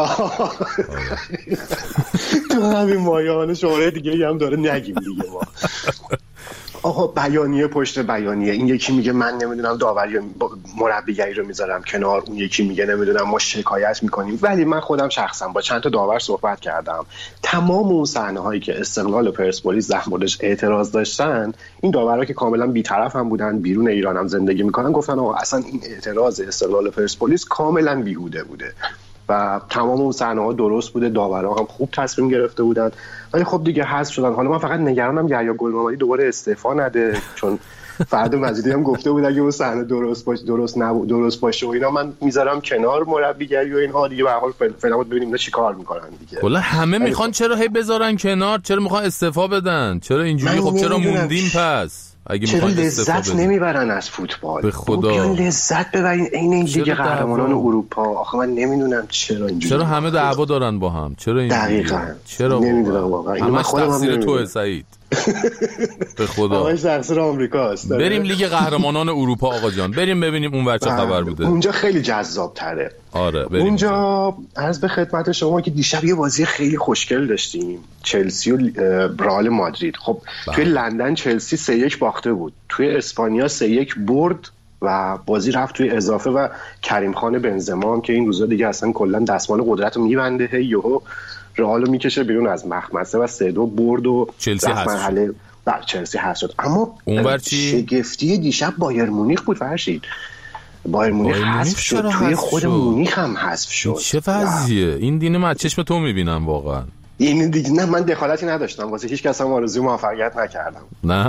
تو همین مایان شماره دیگه هم داره نگیم دیگه ما. آقا بیانیه پشت بیانیه، این یکی میگه من نمیدونم داوری مربیگری رو میذارم کنار، اون یکی میگه نمیدونم ما شکایت میکنیم. ولی من خودم شخصا با چند تا داور صحبت کردم، تمام اون صحنه هایی که استقلال و پرسپولیس در موردش اعتراض داشتن، این داورها که کاملا بی‌طرف هم بودن، بیرون ایران هم زندگی میکنن، گفتن آقا اصلا این اعتراض استقلال و پرسپولیس کاملا بیهوده بوده و تمام اون صحنه‌ها درست بوده، داورها هم خوب تصمیم گرفته بودن. ولی خب دیگه حذف شدن. حالا من فقط نگرانم یحیی گل‌محمدی دوباره استعفا نده، چون فرد مجیدی هم گفته بود اگه اون صحنه درست باشه درست نبود درست باشه و اینا من میذارم کنار مربیگری و اینها دیگه. به هر حال فعلا ببینیم اینا چیکار میکنن دیگه. کلا همه میخوان چرا هی بذارن کنار، چرا میخوان استعفا بدن، چرا اینجوری؟ خب چرا موندیم پس؟ اگه چرا لذت نمیبرن از فوتبال؟ به خدا بیان لذت ببرین عین این لیگ قهرمانان اروپا. آخه من نمیدونم چرا اینجوری، چرا همه دعوا دارن با هم، چرا اینجوری؟ دقیقاً چرا نمیدونم واقعا. همش تقصیر توئه سعید. به خدا همش تقصیر آمریکاست. بریم لیگ قهرمانان اروپا آقا جان، بریم ببینیم اونور چه خبر بوده. اونجا خیلی جذاب تره. آره بریم اونجا. عرض به خدمت شما که دیشب یه بازی خیلی خوشگل داشتیم، چلسی و رئال مادرید. خب بله. توی لندن چلسی سه یک باخته بود، توی اسپانیا سه یک برد و بازی رفت توی اضافه و کریم خان بنزما هم که این روزا دیگه اصلا کلا دستمال قدرت رو میبنده، هی یهو رئال رو میکشه بیرون از مخمسه و سه دو برد و چلسی هست شد. بله چلسی هست شد. اما چی؟ شگفتی دیشب بایر مونیخ بود فرشید. بایر مونیخ حذف شد، توی خود مونیخ هم حذف شد. چه وضعیه این؟ دینه من چشم تو میبینم واقعا. این دیگه نه، من دخالتی نداشتم، واسه هیچ کس هم آرزوی موفقیت نکردم. نه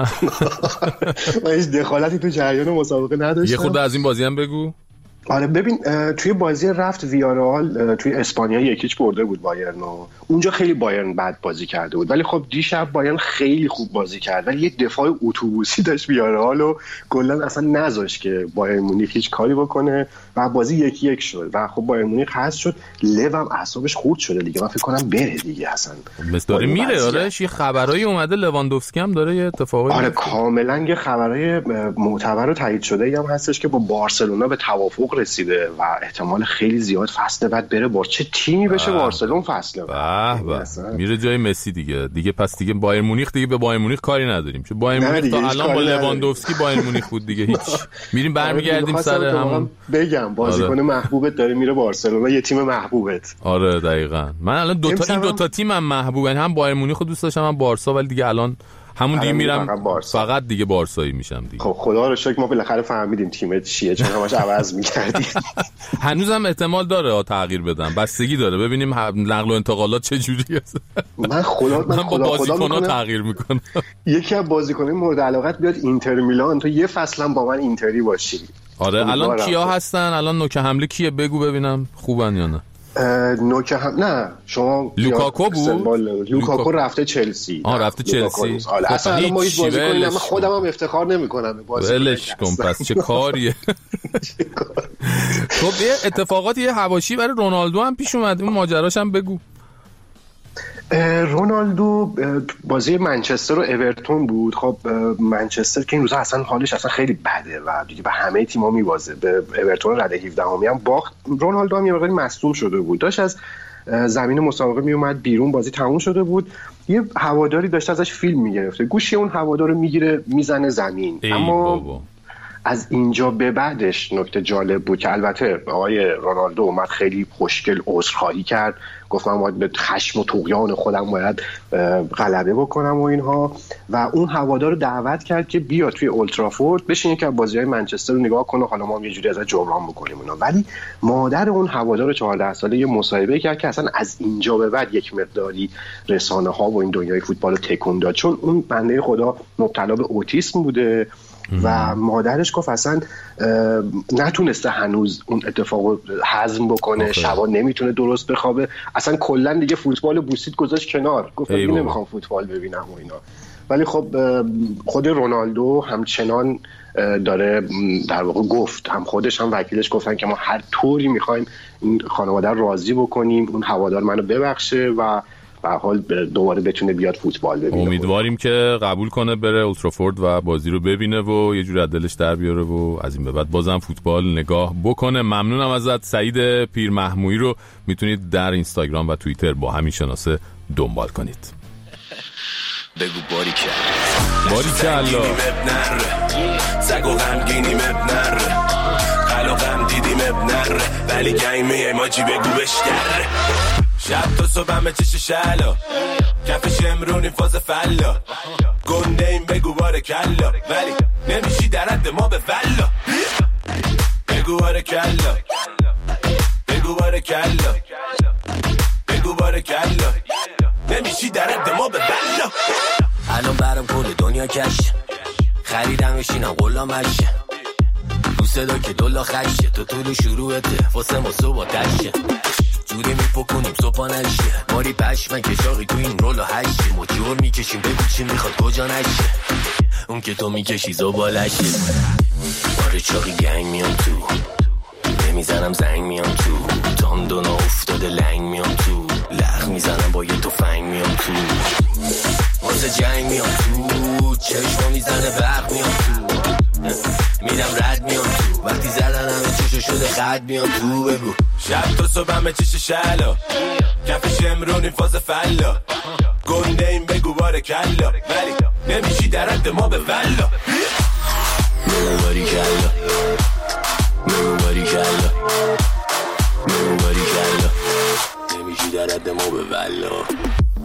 من هیچ دخالتی تو جریان مسابقه نداشتم. یه خورده از این بازی هم بگو. آره ببین، توی بازی رفت ویارال توی اسپانیا یکیچ برده بود بایرن و اونجا خیلی بایرن بد بازی کرده بود. ولی خب دیشب بایرن خیلی خوب بازی کرد، ولی یه دفاع اتوبوسی داشت ویارال و کلا اصلا نذاشت که بایرن مونیخ هیچ کاری بکنه و بازی یکی یک شد و خب بایرن مونیخ حذف شد. لو هم اعصابش خورد شده دیگه، من فکر کنم بره دیگه اصلا. مثل داره میره. آره یه خبرایی اومده لواندوفسکی هم داره یه اتفاقی. آره کاملا یه خبرای معتبر و تایید شده هم هستش که با بارسلونا به توافق رسیده و احتمال خیلی زیاد فصل بعد بره. بار چه تیمی بشه بارسلون فصل بعد میره جای مسی دیگه. دیگه پس دیگه بایر مونیخ دیگه به بایر مونیخ کاری نداریم، چون بایر مونیخ تا الان با لواندوفسکی بایر مونیخ بود دیگه هیچ. میریم برمیگردیم سر همون. بگم بازیکن آره. محبوبت داره میره بارسلونا، یه تیم محبوبت. آره دقیقاً. من الان دو تا این دو تا تیمم محبوبن، هم بایر مونیخ رو دوست داشتم هم بارسا، ولی دیگه الان همون دیگه میرم فقط, فقط دیگه بارسایی میشم دیگه. خب خدا رو شکر ما بالاخره فهمیدیم تیمت چیه، چون همش عوض می‌کردی. هنوزم احتمال داره تغییر بدم، بستگی داره ببینیم نقل و انتقالات چه جوریه. من خدا من, من با بازیکن‌ها تغییر میکنم. یکی از بازیکن‌های مورد علاقت بیاد اینتر میلان، تو یه فصل هم با من اینتری باشی. آره الان کیا هستن؟ الان نوک حمله کیه بگو ببینم خوبن یا نه. نوک هم نه شما لوکاکو بود. لوکاکو رفته چلسی. آه رفته چلسی. اصلا الان ما هیچ بازیکنی من خودم هم افتخار نمی‌کنم به بازی. ولش کن پس چه کاریه. خب یه اتفاقاتی یه حواشی برای رونالدو هم پیش اومد، اون ماجراش هم بگو. رونالدو بازی منچستر و اورتون بود. خب منچستر که این روزا اصلا حالش اصلا خیلی بده و دیگه به همه تیم‌ها میوازه، به اورتون رده هفدهمی هم باخت. رونالدو هم یه مقداری مصدوم شده بود، داشت از زمین مسابقه می اومد بیرون، بازی تموم شده بود، یه هواداری داشت ازش فیلم میگرفته، گوشی اون هوادار رو میگیره میزنه زمین. اما بابا. از اینجا به بعدش نکته جالب بود که البته آقای رونالدو اومد خیلی خوشگل عذرخواهی کرد، گفت من باید به خشم و طغیان خودم باید غلبه بکنم و اینها، و اون هوادار رو دعوت کرد که بیا توی اولترافورد بشین که بازی‌های منچستر رو نگاه کنه، حالا ما یه جوری ازش جبران بکنیم اونا. ولی مادر اون هوادار چهارده ساله یه مصاحبه کرد که اصلا از اینجا به بعد یک مقداری رسانه‌ها و این دنیای فوتبال رو تکون داد، چون اون بنده خدا مبتلا به اوتیسم بوده و مادرش گفت اصلا نتونسته هنوز اون اتفاق هضم بکنه، شبا نمیتونه درست بخوابه، اصلا کلا دیگه فوتبال بوسید گذاشت کنار، گفت دیگه نمیخوام فوتبال ببینم و اینا. ولی خب خود رونالدو همچنان داره در واقع گفت، هم خودش هم وکیلش گفتن که ما هر طوری میخوایم این خانواده راضی بکنیم، اون هوادار منو ببخشه و به هر حال دوباره بتونه بیاد فوتبال ببینه. امیدواریم که قبول کنه بره اولترافورد و بازی رو ببینه و یه جوری از دلش در بیاره و از این به بعد بازم فوتبال نگاه بکنه. ممنونم ازت سعید پیرمحمویی، رو میتونید در اینستاگرام و توییتر با همین شناسه دنبال کنید. بگو باری که باری که الله زگ و غمگینیم اب نره قل و غم دیدیم اب نره ولی گیمه ایماجی بگو بشکره شب تا صبح همه چش شلا کفش امرونی فاز فلا گنده این بگو باره کلا ولی نمیشی در حد ما به فلا بگو باره کلا بگو باره کلا بگو باره کلا نمیشی در حد ما به فلا الان برام کل دنیا کشه خریدم بشینم غلامش رو صدا که دولا خشه تو طول شروعته واسه ما صبح تشه جوری میپکنیم صبح نشه ماری پشمن که شاقی تو این رولو هشه موچور میکشیم بگو چی میخواد کجا نشه اون که تو میکشی زبالشه باره چاقی گنگ میام تو نمیزنم زنگ میام تو تاندونا افتاده لنگ میام تو لخ میزنم با یه تفنگ میام تو واسه جنگ میام تو چشما میزنه برق میام تو میرم رد میام تو وقتی زدن همه چشو شده خد میام تو بگو شب تا صبح همه چش شلا کفش امرونی فاز فلا گنده این بگو باره کلا ولی نمیشی در حد ما به فلا بگو باری کلا بگو باری کلا بگو باری کلا نمیشی در حد ما به فلا.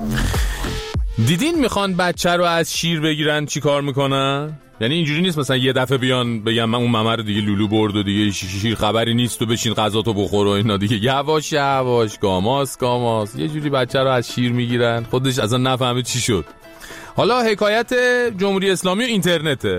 دیدین میخوان بچه رو از شیر بگیرن چی کار میکنن؟ یعنی اینجوری نیست مثلا یه دفعه بیان بگم من اون ممر دیگه لولو برد و دیگه شیر خبری نیست و بشین غذا تو بخور و اینا دیگه، یواش یواش گاماس گاماس یه جوری بچه رو از شیر میگیرن، خودش اصلا نفهمه چی شد. حالا حکایت جمهوری اسلامی و اینترنته.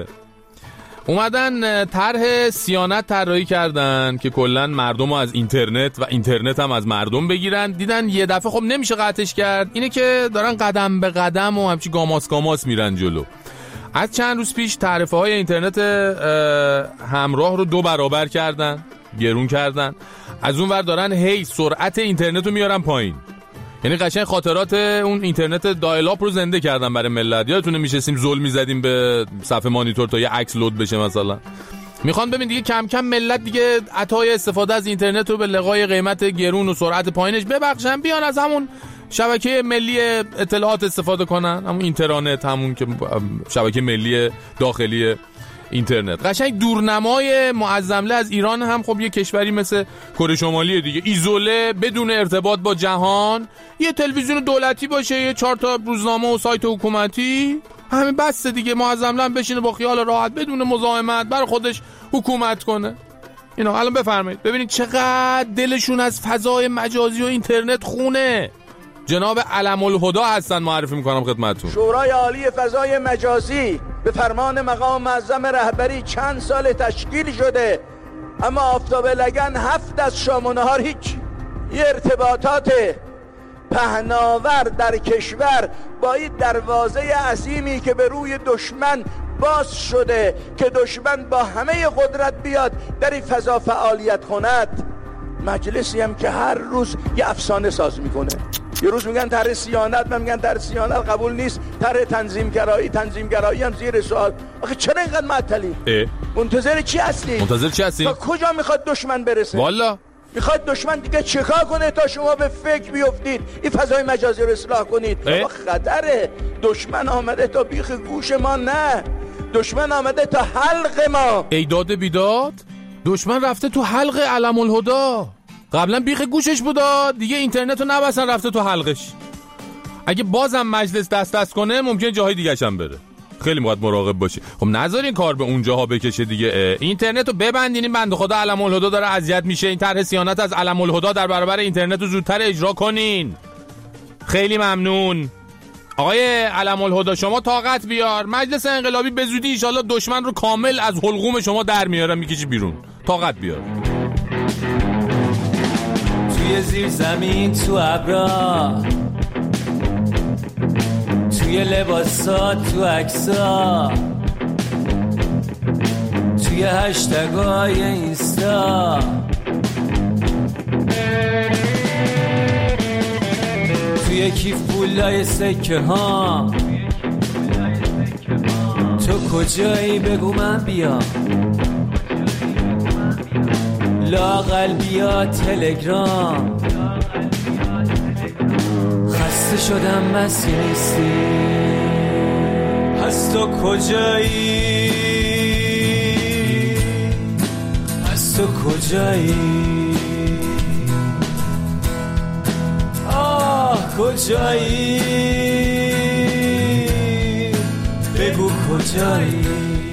اومدن طرح صیانت طراحی کردن که کلا مردم رو از اینترنت و اینترنت هم از مردم بگیرن. دیدن یه دفعه خب نمیشه قطعش کرد، اینه که دارن قدم به قدم و همچی گاماس گاماس میرن جلو. از چند روز پیش تعرفه های اینترنت همراه رو دو برابر کردن، گرون کردن. از اون ور دارن هی سرعت اینترنت رو میارن پایین. یعنی قشنگ خاطرات اون اینترنت دایل آپ رو زنده کردن برای ملت. یادتونه میشستیم زل میزدیم به صفحه مانیتور تا یه عکس لود بشه مثلا. میخوان ببین دیگه کم کم ملت دیگه عطای استفاده از اینترنت رو به لقای قیمت گرون و سرعت پایینش ببخشن، بیان از همون شبکه ملی اطلاعات استفاده کنن، همون اینترنت، همون که شبکه ملی داخلی اینترنت. قشنگ دورنمای معظمله از ایران هم خب یه کشوری مثل کره شمالی دیگه، ایزوله بدون ارتباط با جهان، یه تلویزیون دولتی باشه، یه چهار تا روزنامه و سایت حکومتی، همین بس دیگه. معظمله هم بشینه با خیال راحت بدون مزاحمت برای خودش حکومت کنه. اینا الان بفرمایید ببینید چقدر دلشون از فضای مجازی و اینترنت خونه. جناب علم الهدا هستن، معرفی میکنم خدمتتون. شورای عالی فضای مجازی به فرمان مقام معظم رهبری چند سال تشکیل شده، اما آفتاب لگن هفت از شام و نهار هیچ. یه ارتباطات پهناور در کشور با این دروازه عظیمی که به روی دشمن باز شده که دشمن با همه قدرت بیاد در این فضا فعالیت کند. مجلسی هم که هر روز یه افسانه ساز میکنه. یه روز میگن طرح صیانت، من میگن طرح صیانت قبول نیست، طرح تنظیم گرایی، تنظیم گرایی هم زیر سوال. آخه چرا اینقدر معطلی؟ منتظر چی هستی؟ منتظر چی هستی؟ تا کجا میخواد دشمن برسه؟ والا میخواد دشمن دیگه چیکار کنه تا شما به فکر بیفتید این فضای مجازی رو اصلاح کنید؟ خطره، دشمن آمده تا بیخ گوش ما. نه، دشمن آمده تا حلق ما. ای داد بیداد، دشمن رفته تو حلق علم الهدا. قبلا بیخ گوشش بودا، دیگه اینترنتو نبستن رفته تو حلقش. اگه بازم مجلس دست دست کنه ممکنه جاهای دیگه هم بره. خیلی باید مراقب باشی. خب نذارین کار به اونجاها بکشه دیگه. اینترنتو ببندین. این بنده خدا علم الهدا داره اذیت میشه. این طرح صیانت از علم الهدا در برابر اینترنتو زودتر اجرا کنین. خیلی ممنون. آقای علم الهدا شما طاقت بیار. مجلس انقلابی به زودی ان شاءالله دشمن رو کامل از حلقوم شما در میاره، میکشی بیرون. طاقت بیار. توی زیر زمین، تو ابرا، توی لباسات، تو عکسا، توی هشتگای اینستا، توی کیف پولای سکه ها. تو کجایی بگو من بیام، لااقل بیا تلگرام. خسته شدم بس نیستی، پس تو کجایی، پس تو کجایی، آه کجایی، بگو کجایی.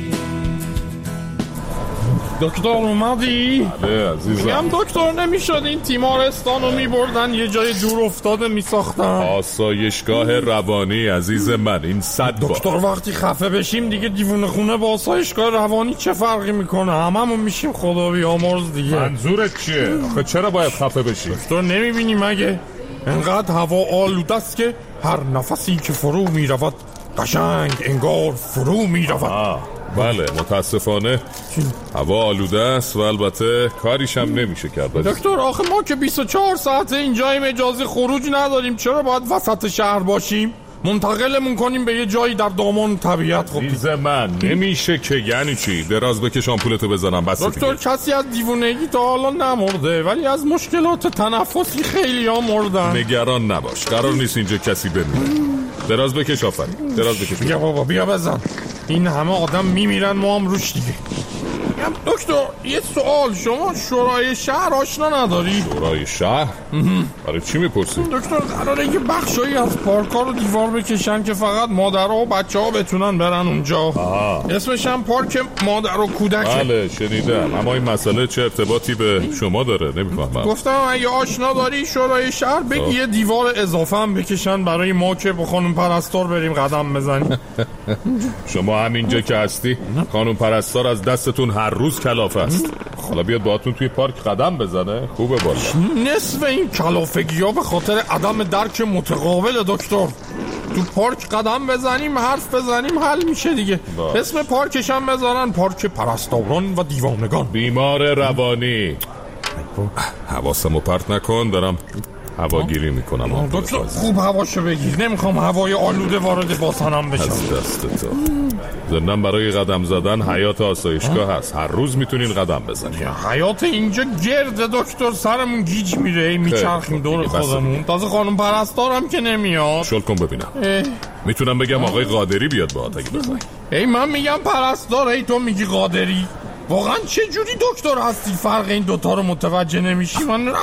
دکتر اومدی؟ بله عزیزم. میگم دکتر نمیشد این تیمارستانو میبردن یه جای دور افتاده میساختن. آسایشگاه روانی عزیز من این صد بار. دکتر وقتی خفه بشیم دیگه دیوونه خونه با آسایشگاه روانی چه فرقی میکنه؟ هممون میشیم خدا بیامرز دیگه. منظورت چیه؟ آخه چرا باید خفه بشی؟ دکتر نمیبینی مگه؟ انقدر هوا آلوده است که هر نفسی که فرو میرود قشنگ انگار فرو میرود. بله متاسفانه هوا آلوده است و البته کاریش هم نمیشه کرد. دکتر آخه ما که بیست و چهار ساعته اینجاییم، اجازه خروج نداریم، چرا باید وسط شهر باشیم؟ منتقلمون کنیم به یه جایی در دامان طبیعت. خب عزیز من نمیشه که. یعنی چی؟ دراز بکش آمپولتو بزنم بس. دکتر کسی از دیوونگی تا حالا نمرده ولی از مشکلات تنفسی خیلی ها مردن. نگران نباش، قرار نیست اینجا کسی بمیره. دراز بکش آفرین، دراز بکش. بیا بابا بیا بزن. این همه آدم میمیرن ما هم روش دیگه. دکتر یه سوال، شما شورای شهر آشنا نداری؟ شورای شهر؟ برای چی میپرسی؟ دکتر قراره یه بخشایی از پارکا رو دیوار بکشن که فقط مادرها و بچه ها بتونن برن اونجا. آها. اسمش هم پارک مادر و کودک. بله شنیدم، اما این مسئله چه ارتباطی به شما داره؟ نمیفهمم. گفتم اگه آشنا داری شورای شهر بگی یه دیوار اضافه هم بکشن برای ما که با خانم پرستار بریم قدم بزنیم. شما همینجا که هستی خانم پرستار از دستتون هر روز کلافه است. حالا بیاد باهاتون توی پارک قدم بزنه خوبه باشه. نصف این کلافگی ها به خاطر عدم درک متقابل دکتر. تو پارک قدم بزنیم حرف بزنیم حل میشه دیگه. با. اسم پارکش هم بذارن پارک پرستاران و دیوانگان. بیمار روانی. حواسمو پرت نکن، دارم هواگیری میکنم. دکتر خوب هواشو بگیر، نمیخوام هوای آلوده وارد باسنم بشه. از دست تو. زندن برای قدم زدن حیات آسایشگاه هست، هر روز میتونین قدم بزنین. حیات اینجا گرده دکتر، سرمون گیج میره، میچرخیم دور خودمون. تازه خانم پرستارم که نمیاد. شل کن ببینم. اه. میتونم بگم آقای قادری بیاد باهات اگه بخوای. ای من میگم پرستار، ای تو میگی قادری. واقعا چه جوری دکتر هستی فرق این دوتا رو متوجه نمیشی؟ من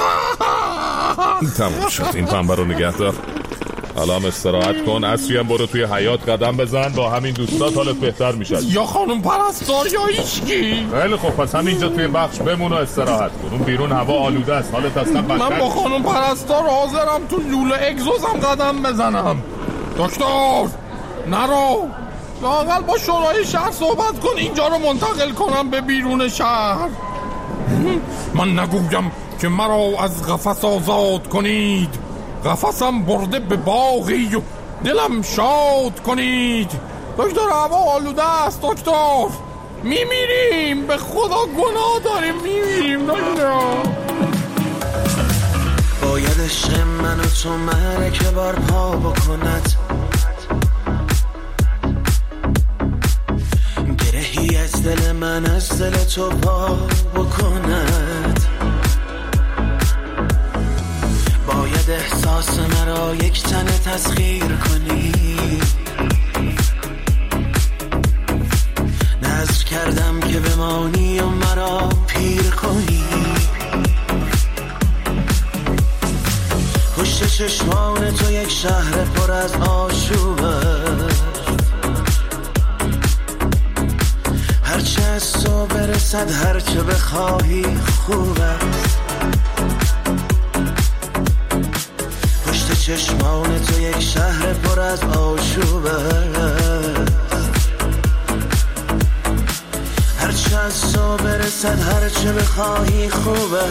تموم شد، این پنبه رو نگه دار. حالا هم استراحت کن، عصری هم برو توی حیات قدم بزن، با همین دوستات حالت بهتر میشه. یا خانم پرستار یا هیچکی. خیلی خوب، پس همینجا توی بخش بمون و استراحت کن. اون بیرون هوا آلوده است، حالت اصلا بدتر. من با خانم پرستار حاضرم تو لوله اگزوزم قدم بزنم. دکتر نرو، لااقل با شورای شهر صحبت کن اینجا رو منتقل کنم به بیرون شهر. من نگویم که مرا از قفس آزاد کنید، قفسم برده به باغی و دلم شاد کنید. دکتر هوا آلوده است دکتر، میمیریم، به خدا گناه داریم، میمیریم دکتر. باید عشق من و تو مرکه بار پا بکند، گرهی از دل من از دل تو پا بکند. باید احساس مرا یک تنه تسخیر کنی، پر از آشوبه، هرچه از تو برسد هرچه بخواهی خوبه. پشت چشمان تو یک شهر پر از آشوبه، هرچه از تو برسد هرچه بخواهی خوبه.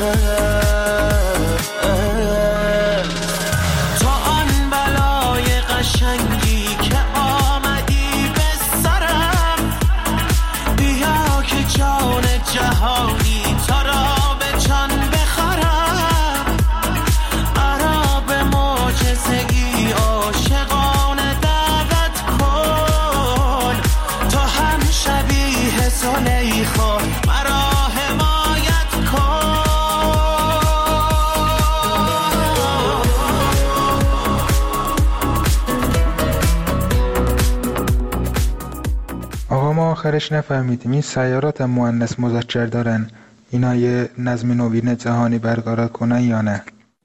تو آن بلای قشنگی که آمدی به سرم، بیا که جان جهانی تو را به جان بخرم. عرب معجزه‌ای عاشقانه دعوت کن، تو هم شبیه زلیخا مرا حمایت کن. آقا ما آخرش نفهمیدیم این سیارات هم مؤنث مذکر دارن، اینا یه نظم نوین جهانی برقرار کنن یا نه؟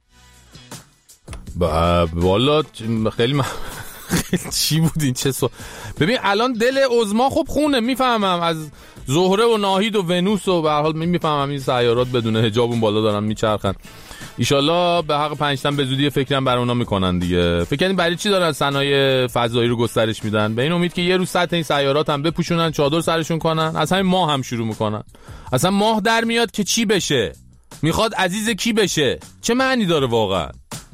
والا خیلی م... چی بود این چه سو... ببین الان دل عظما خب خونه، میفهمم از زهره و ناهید و ونوس و به هر حال میفهمم این سیارات بدون حجاب اون بالا دارن میچرخن. ایشالله به حق پنجتن به زودی فکرم برای اونا میکنن دیگه. فکر کنید برای چی دارن صنایع فضایی رو گسترش میدن؟ به این امید که یه روز سطح این سیارات هم بپوشونن، چادر سرشون کنن، از همین ماه هم شروع میکنن. اصلا ماه در میاد که چی بشه، میخواد عزیز کی بشه، چه معنی داره واقعا؟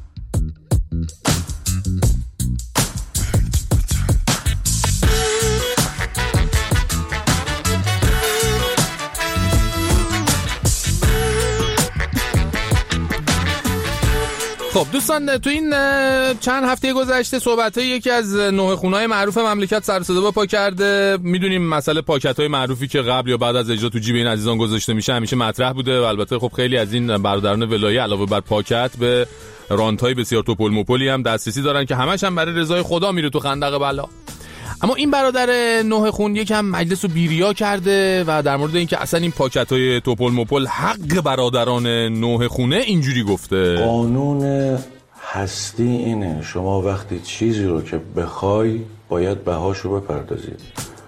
خب دوستان، تو این چند هفته گذشته صحبت‌های یکی از نوه خونه‌های معروف مملکت سر و صدا پا کرده. میدونیم مسئله پاکت‌های معروفی که قبل یا بعد از اجرا تو جیب این عزیزان گذاشته میشه همیشه مطرح بوده و البته خب خیلی از این برادران ولایه علاوه بر پاکت به رانت‌های بسیار توپل مپلی هم دسترسی دارن که همش هم برای رضای خدا میره تو خندق بلا. اما این برادر نوه خون یکم مجلس رو بیریا کرده و در مورد اینکه اصلا این پاکت‌های توپل مپل حق برادران نوه خونه اینجوری گفته: قانون هستی اینه شما وقتی چیزی رو که بخوای باید بهاشو بپردازید.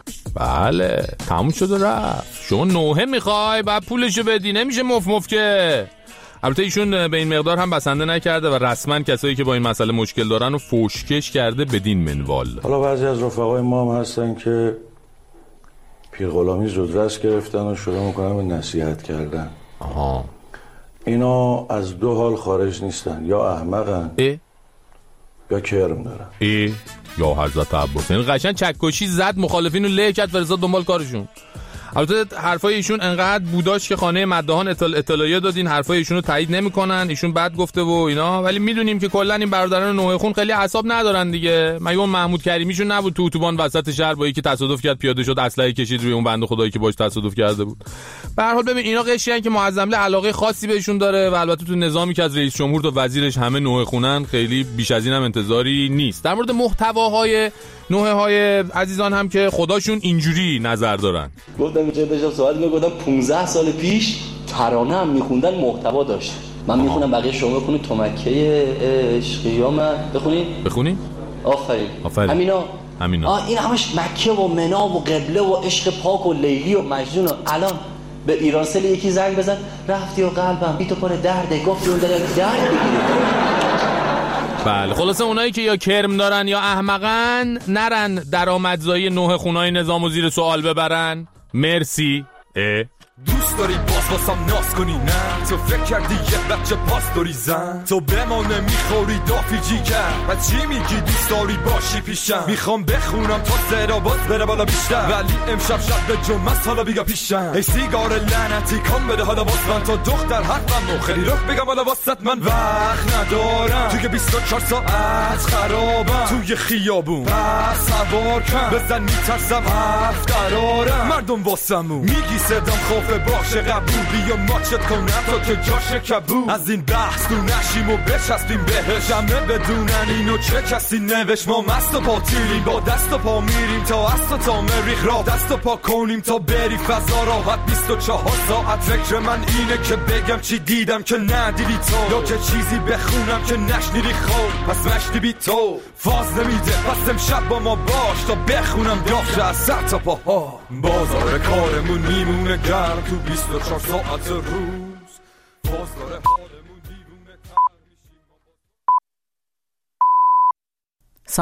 بله تموم شد و رفت. شما نوه میخوای بعد پولشو بدی، نمیشه مف مف که. البته ایشون به این مقدار هم بسنده نکرده و رسما کسایی که با این مسئله مشکل دارن رو فوشکش کرده بدین منوال. حالا بعضی از رفقای ما هم هستن که پیرغلامی زودرس گرفتن و شروع میکنن به نصیحت کردن. آها. اینا از دو حال خارج نیستن، یا احمقن اه؟ یا کرم دارن. ای یا حضرت عباس، این قشنگ چکشی زد مخالفین رو له کرد فرستاد دنبال کارشون. البته حرفای ایشون انقدر بوداش که خانه مداحان اطلاع اطلاعیه دادین حرفای ایشون رو تایید نمیکنن، ایشون بد گفته و اینا، ولی میدونیم که کلا این برادران نوح خون خیلی اعصاب ندارن دیگه. مگه اون محمود کریمیشون نبود تو اتوبان وسط شهر با یکی تصادف کرد پیاده شد اسلحه کشید روی اون بنده خدایی که باش تصادف کرده بود. به هر حال ببین اینا قشنگن که معظمله علاقه خاصی بهشون داره و البته تو نظامی که از رئیس جمهور تا وزیرش همه نوح خونن خیلی بیش از این هم انتظاری نیست. در مورد محتواهای نوحه های عزیزان هم که خداشون اینجوری نظر دارن. گفتم چه داشتم سوال میگفتم پانزده سال پیش ترانه هم میخوندن محتوا داشت. من میخونم بقیه شما بخونید تو مکه عشقی من بخونید بخونید آفرین آفرین همینا همینا آه این همش مکه و منا و قبله و عشق پاک و لیلی و مجنون. و الان به ایرانسل یکی زنگ بزن رفتی و قلبم بی تو پر درده گفتی اون داره درد بگیری. بله خلاصه اونایی که یا کرم دارن یا احمقن نرن درآمدزایی نوح خونای نظام و زیر سوال ببرن. مرسی. اه دوست داری باز واسم ناز کنی نه؟ تو فکر کردی یه بچه پاس داری زن؟ تو به ما نمیخوری دافی جیگر و چی میگی دوست داری باشی پیشم؟ میخوام بخونم تا سرا باز بره بالا بیشتر ولی امشب شب به جمعه حالا بیگا پیشم. ای سیگار لعنتی کن بده حالا باز من تا دختر حرفم خیلی رخ بگم حالا واسط من وقت ندارم توی بیست و چهار ساعت خرابم توی خیابون بس سوار کن بزن میترسم هفت قرارم مردم واسمون میگی صدام خوب گفته باشه قبول بیا ماچت کنم تا که جاشه کبول از این بحث تو نشیم و بچسبیم بهش همه بدونن اینو چه کسی نوشت ما مست و پاتیلیم با دست و پا میریم تا است و تا مریخ را دست و پا کنیم تا بری فضا راحت بیست و چهار ساعت فکر من اینه که بگم چی دیدم که ندیدی تو یا که چیزی بخونم که نشنیدی خوب پس مشتی بی تو فاز نمیده پس امشب با ما باش تا بخونم داخل از سر تا پاها بازار کارمون میمونه گرم تو بیست و چهار ساعت روز فاز داره